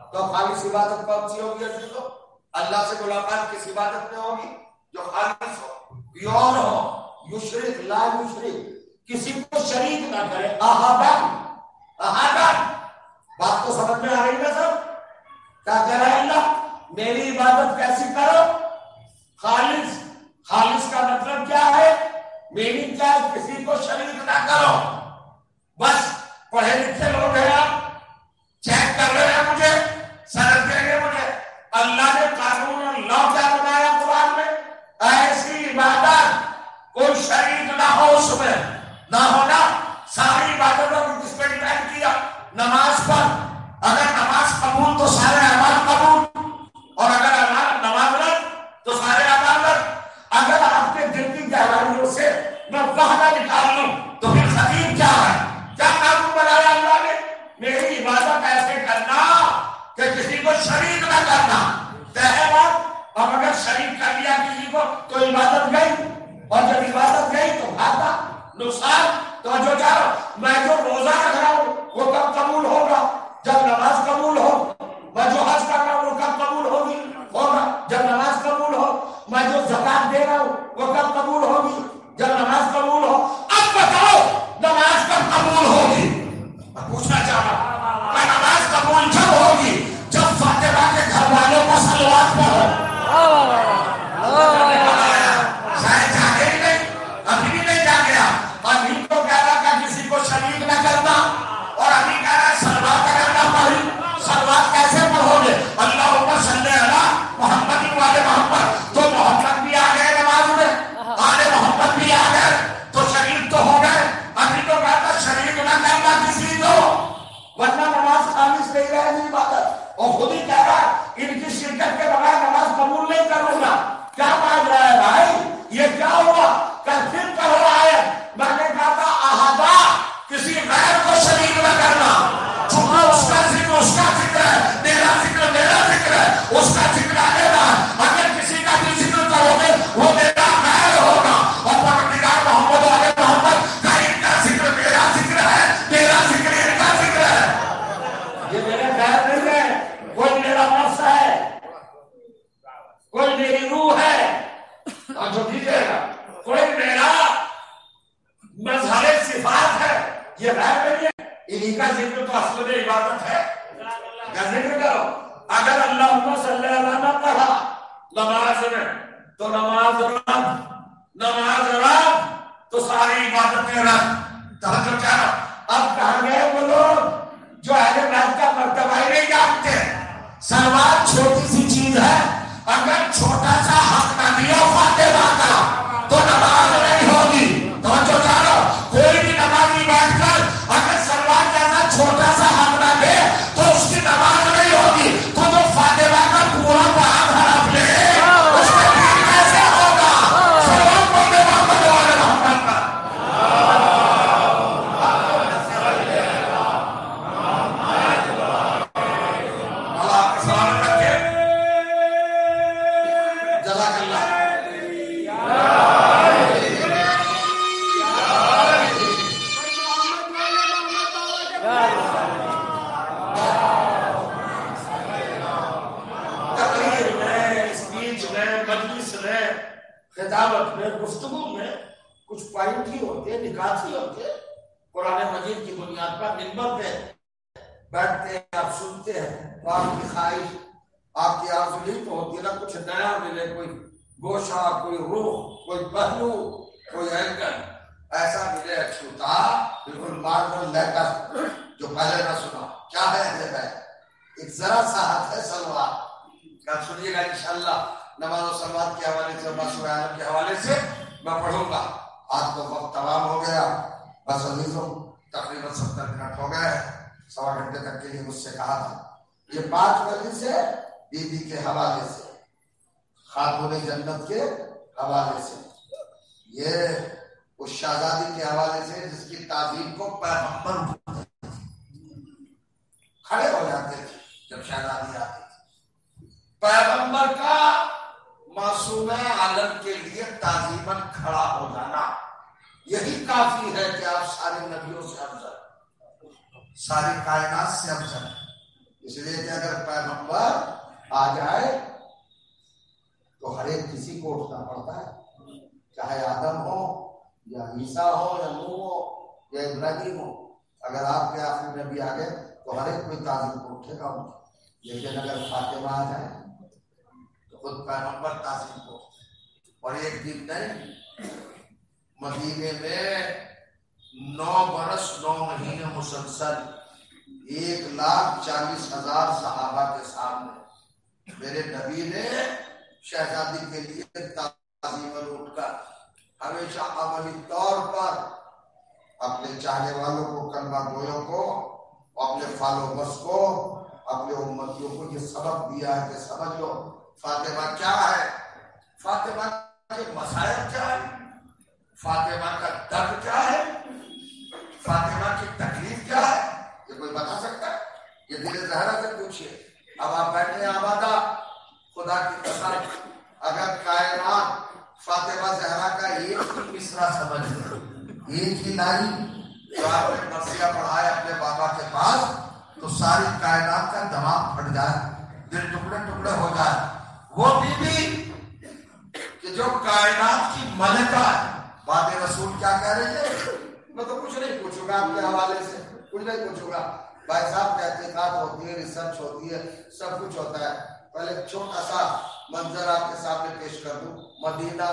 تو خالص عبادت کون سی ہوگی عزیزو؟ اللہ سے ملاقات کس عبادت میں ہوگی؟ جو خالص ہو، پیور ہو، یشرک لا یشرک، کسی کو شریک نہ کرے، احدن احدن۔ بات تو سمجھ میں آ رہی ہے سب؟ کیا کہہ رہا ہے اللہ؟ میری عبادت کیسی کرو؟ خالص۔ خالص کا مطلب کیا ہے؟ میری کیا کسی کو شریک نہ کرو۔ بس پڑھے لکھے لوگ ہیں آپ، چیک کر رہے ہیں مجھے، سند دیں گے مجھے، اللہ نے قانون اور لا کیا بنایا قرآن میں؟ ایسی عبادت کوئی شریک نہ ہو، اس میں نہ ہونا۔ ساری عبادتوں کو کس پہ ڈیپینڈ کیا؟ نماز پر۔ اگر نماز قبول تو سارے اعمال قبول، اور اگر اعمال نماز رد تو سارے اعمال رد۔ اگر آپ کے دل کی گہرائیوں سے میں وحدہ نکال لوں تو پھر خطیب کیا ہے؟ کیا قانون بنایا اللہ نے؟ میری عبادت ایسے کرنا کہ کسی کو شریک نہ کرنا، طے ہے بات۔ اب اگر شریک کر لیا کسی کو تو عبادت گئی، اور جب عبادت گئی تو گھاٹا، نقصان۔ تو جو چاہو میں جو روزہ رکھ رہا ہوں وہ کب قبول ہوگا؟ جب نماز قبول ہو۔ میں جو حج کر رہا ہوں وہ کب قبول ہوگی؟ ہوگا جب نماز قبول ہو۔ میں جو زکات دے رہا ہوں وہ کب قبول ہوگی؟ جب نماز قبول ہو۔ اب بتاؤ نماز کب قبول ہوگی؟ میں پوچھنا چاہ رہا ہوں، میں نماز قبول جب ہوگی جب فاطمہ کے گھر والوں کا صلوات پڑھو۔ شاید جاگے ہی نہیں، ابھی بھی نہیں جا گیا۔ ابھی تو کہہ رہا تھا کسی کو شریک نہ کرنا، اور ابھی کہہ رہا ہے صلوات اگر نہ پڑھی۔ صلوات کیسے پڑھو گے؟ اللہم صلی علی محمد والے محمد، تو محمد بھی آ گئے نماز میں، آل محمد بھی آ گئے، تو شریک تو ہو گئے۔ ابھی تو کہتا شریک نہ کرنا کسی کو، ورنہ نماز خالص نہیں رہے گی عبادت۔ اور خود ہی کہہ رہا ہے ان کی شرکت کے بغیر نماز قبول نہیں کروں گا۔ کیا مانگ رہا ہے بھائی؟ یہ کیا ہوا؟ کل پھر پڑھو آیت، میں نے کہا تھا احدہ، کسی غیر کو شریک نہ کرنا۔ چونکہ اس کا ذکر اس کا ذکر ہے، میرا ذکر میرا ذکر ہے، اس کا ذکر آئے گا۔ اگر کسی کا بھی ذکر کرو گے وہ میرا غیر ہوگا، اور پروردگار محمد والے محمد کا ان کا ذکر میرا ذکر ہے، میرا ذکر ان کا ذکر ہے۔ یہ میرا غیر نہیں ہے، کوئی میرا نفس ہے، کوئی میری روح ہے، اور جو دیجیے گا کوئی میرا مظہر صفات ہے، یہ غیر نہیں ہے۔ انہی کا ذکر تو اصل میں عبادت ہے۔ کیا ذکر کرو؟ اگر اللہم صلی اللہ نہ پڑھا نماز میں تو نماز رد، نماز رد تو ساری عبادتیں رد۔ توجہ کرو، اب کہاں گئے وہ لوگ جو اہل بیت کا مرتبہ ہی نہیں جانتے؟ صلوات چھوٹی سی چیز ہے، اگر چھوٹا سا حق نہ دیا فاتحہ کا تو نماز نہیں ہوگی۔ توجہ کرو، کوئی بھی نمازی بیٹھ کر اگر صلوات جیسا چھوٹا سا حق نہ دے تو اس کی نماز نہیں ہوگی۔ تو جو فاتحہ کا پورا قرآن حرف لے اس میں دین کیسے ہوگا؟ صلوات پڑھنے محمد والے محمد پر۔ اللہ کا سلام رکھے، جزاک اللہ۔ خطابت میں، گفتگو میں کچھ پوائنٹ ہی ہوتے ہیں، نکات ہی ہوتے ہیں۔ قرآن مجید کی بنیاد پر منبر پہ بیٹھتے ہیں، آپ سنتے ہیں، تو آپ کی خواہش، آپ کی آرزو یہی تو ہوتی ہے نا کچھ نیا ملے، کوئی گوشہ، کوئی روح، کوئی پہلو، کوئی اینگل ایسا ملے چھوٹا، بالکل ماربل لیکر جو پہلے نہ سنا۔ کیا ہے ہے ایک ذرا سا ہاتھ ہے سلوات کا، سنیے گا انشاءاللہ۔ نماز و صلوات کے حوالے سے، مشہور عالم کے حوالے سے میں پڑھوں گا۔ آج تو وقت تمام ہو گیا، بس عزیزوں تقریباً ستر منٹ ہو گئے، سوا گھنٹے تک کے لیے مجھ سے کہا تھا۔ یہ پانچ مجلس سے بی بی کے حوالے سے، خاتون جنت کے حوالے سے، یہ اس شہزادی کے حوالے سے جس کی تعظیم کو پیغمبر کھڑے ہو جاتے تھے جب شہزادی آتی تھی۔ پیغمبر کا معصوم عالم کے لیے تعظیماً کھڑا ہو جانا یہی کافی ہے کہ آپ سارے نبیوں سے افضل، ساری کائنات سے افضل، اس لیے کہ اگر پیغمبر آ جائے تو ہر ایک کسی کو اٹھنا پڑتا ہے، چاہے آدم ہو یا عیسیٰ ہو یا نوح ہو یا ابراہیم ہو. اگر آپ کے آخری نبی آ گئے تو ہر ایک کوئی تعظیم کو اٹھے گا. لیکن اگر فاطمہ آ جائے تو خود پیغمبر تعظیم کو. اور ایک دن نہیں، مدینے میں نو برس نو مہینے مسلسل ایک لاکھ چالیس ہزار صحابہ کے سامنے میرے نبی نے شہزادی کے لیے تعظیم اٹھ کر ہمیشہ عملی طور پر اپنے چاہنے والوں کو، کلمہ گویوں کو، اپنے فالوورز کو، اپنے امتیوں کو یہ سبق دیا ہے کہ سمجھ لو فاطمہ کیا ہے، فاطمہ کے مسائل کیا ہے، فاطمہ کا درد کیا ہے، فاطمہ کی تکلیف کیا ہے. یہ کوئی بتا سکتا ہے؟ یہ دل زہرا سے پوچھئے. اب آپ بیٹھے ہیں آبادہ، خدا کی قسم اگر کائنات فاطمہ زہرا کا ایک ہی مصرع سمجھ لے، ایک ہی لائن جو آپ نے مرثیہ پڑھا ہے اپنے بابا کے پاس، تو ساری کائنات کا دماغ پھٹ جائے، دل ٹکڑے ٹکڑے ہو جائے. وہ بی بی کہ جو کائنات کی ملکہ ہے، بات رسول کیا کہہ رہی ہے؟ میں تو کچھ نہیں پوچھوں گا آپ کے حوالے سے، کچھ نہیں پوچھوں گا. بھائی صاحب تحقیقات ہوتی ہے، ریسرچ ہوتی ہے، سب کچھ ہوتا ہے. پہلے چھوٹا سا منظر آپ کے سامنے پیش کر دوں. مدینہ،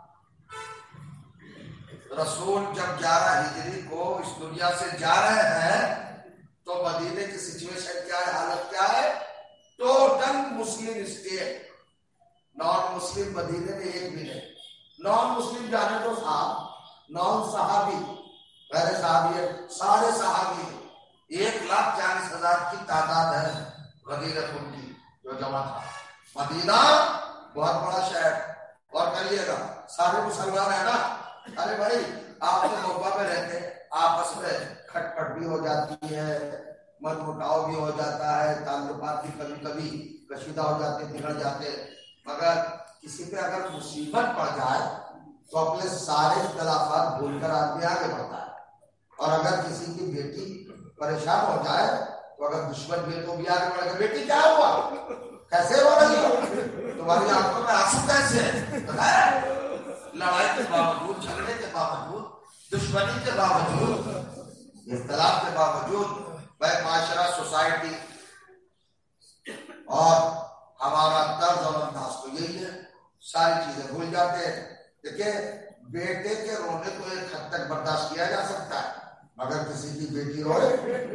رسول جب گیارہ ہجری کو اس دنیا سے جا رہے ہیں تو مدینے کی سچویشن کیا ہے، حالت کیا ہے؟ Total Muslim state, non Muslim مدینے میں ایک بھی نہیں. نان مسلم جانے تو صاحب، نان صحابی، غیر صحابی ہے، سارے صحابی ہیں. ایک لاکھ چالیس ہزار کی تعداد ہے غدیر خون کی جو جمع تھا. مدینہ بہت بڑا شہر. اور کریے گا سارے مسلمان ہیں نا. ارے بھائی آپ تو موقع میں رہتے، آپس میں کھٹ پٹ بھی ہو جاتی ہے، من مٹاؤ بھی ہو جاتا ہے، تعلقات بھی کبھی کبھی کشیدہ ہو جاتے، بگڑ جاتے. مگر کسی پہ اگر مصیبت پڑ جائے تو اپنے سارے اختلافات بھول کر آدمی آگے بڑھتا ہے. اور اگر کسی کی بیٹی پریشان ہو جائے تو اگر دشمن بھی تو بھی آگے بڑھے گا. بیٹی کیا ہوا، کیسے ہو رہی ہو، تمہاری آنکھوں میں آنسو کیسے ہے؟ لڑائی کے باوجود، جھگڑے کے باوجود، دشمنی کے باوجود، اختلاف کے باوجود بھائی معاشرہ، سوسائٹی اور ہمارا طرز اور انداز تو یہی ہے، ساری چیزیں بھول جاتے ہیں. دیکھیں بیٹے کے رونے کو ایک حد تک برداشت کیا جا سکتا ہے، مگر کسی کی بیٹی روئے،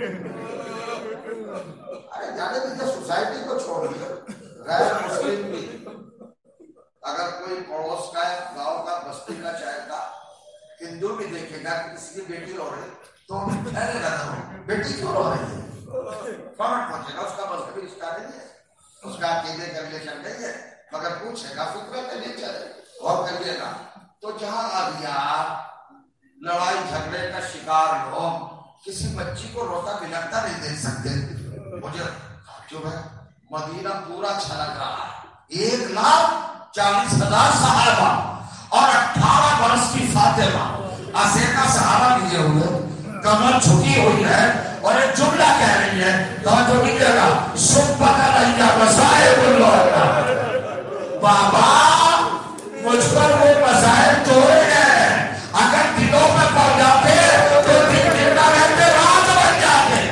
ارے جانے دیجیے، سوسائٹی کو چھوڑ دیا، غیر مسلم بھی اگر کوئی پڑوس کا، گاؤں کا، بستی کا، شہر کا ہندو بھی دیکھے گا کہ کسی کی بیٹی رو رہی تو ٹھہرے گا، بیٹی کیوں رو رہی ہے، فوراً پہنچے گا. اس کا مذہبی رشتہ نہیں ہے، اس کا عقیدے کا ریلیشن نہیں ہے، مگر پوچھے گا، فطرت نہیں چلے اور کریے گا. تو جہاں آدیا لڑائی جھگڑے کا شکار لوگ کسی بچی کو روتا بلکتا نہیں دیکھ سکتے. مجھے جو ہے مدینہ پورا چھلک رہا ہے، ایک لاکھ چالیس ہزار صحابہ اور اٹھارہ برس کی فاطمہ اسے کا سہارا لیے ہوئے، کمر جھکی ہوئی ہے اور ایک جملہ کہہ رہی ہے، توجہ کیجیے گا، سبحان اللہ مصائب اللہ. بابا مجھ پر وہ مسائل توڑے ہیں، اگر دلوں میں پڑ جاتے تو دل زندہ رہتے، رات بن جاتے.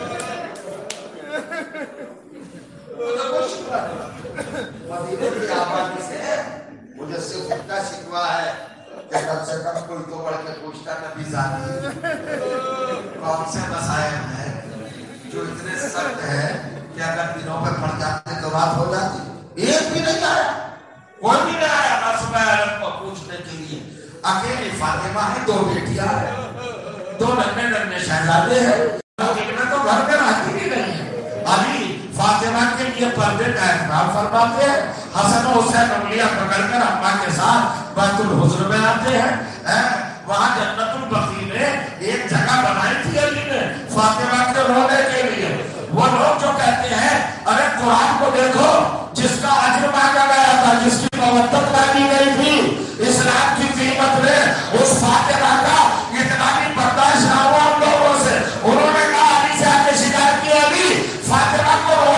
مدینے کی آبادی سے مجھے صرف اتنا شکوا ہے کہ کم سے کم کوئی تو بڑھ کے پوچھتا نبی ذاتی کون سے مسائل ہیں جو اتنے سخت ہیں کہ اگر دنوں پہ پڑ جاتے تو بات ہو جاتی. ایک بھی نہیں آیا، کوئی بھی نہیں آیا رسول اللہ کو پوچھنے کے لیے. اکیلی فاطمہ ہے، دو بیٹیاں ہیں، دو ننے ننے شہزادے ہیں، میں تو گھر میں رہتی بھی نہیں ہے. ابھی فاطمہ کے لیے پردے کا احترام فرماتے ہیں، حسن و حسین انگلیاں پکڑ کر اما کے ساتھ بیت الحضر میں آتے ہیں. وہاں جنت البقیع میں ایک جگہ بنائی تھی علی نے فاطمہ کے رونے کے لیے. وہ لوگ جو کہتے ہیں ارے قرآن کو دیکھو، جس کا اجر مانگا گیا تھا، جس کی مودت مانگی گئی تھی، اسلام کی قیمت میں اس فاطمہ کا اتنا بھی برداشت نہ ہوا ان لوگوں سے. انہوں نے کہا علی سے آ کے شکایت کی، علی فاطمہ کو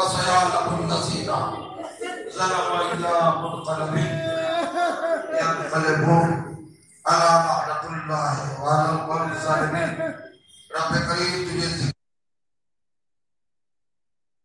وسيعلم الذين ظلموا إذا منقلب ينقلبون على لعنة الله وعلى القوم الظالمين. رب کریم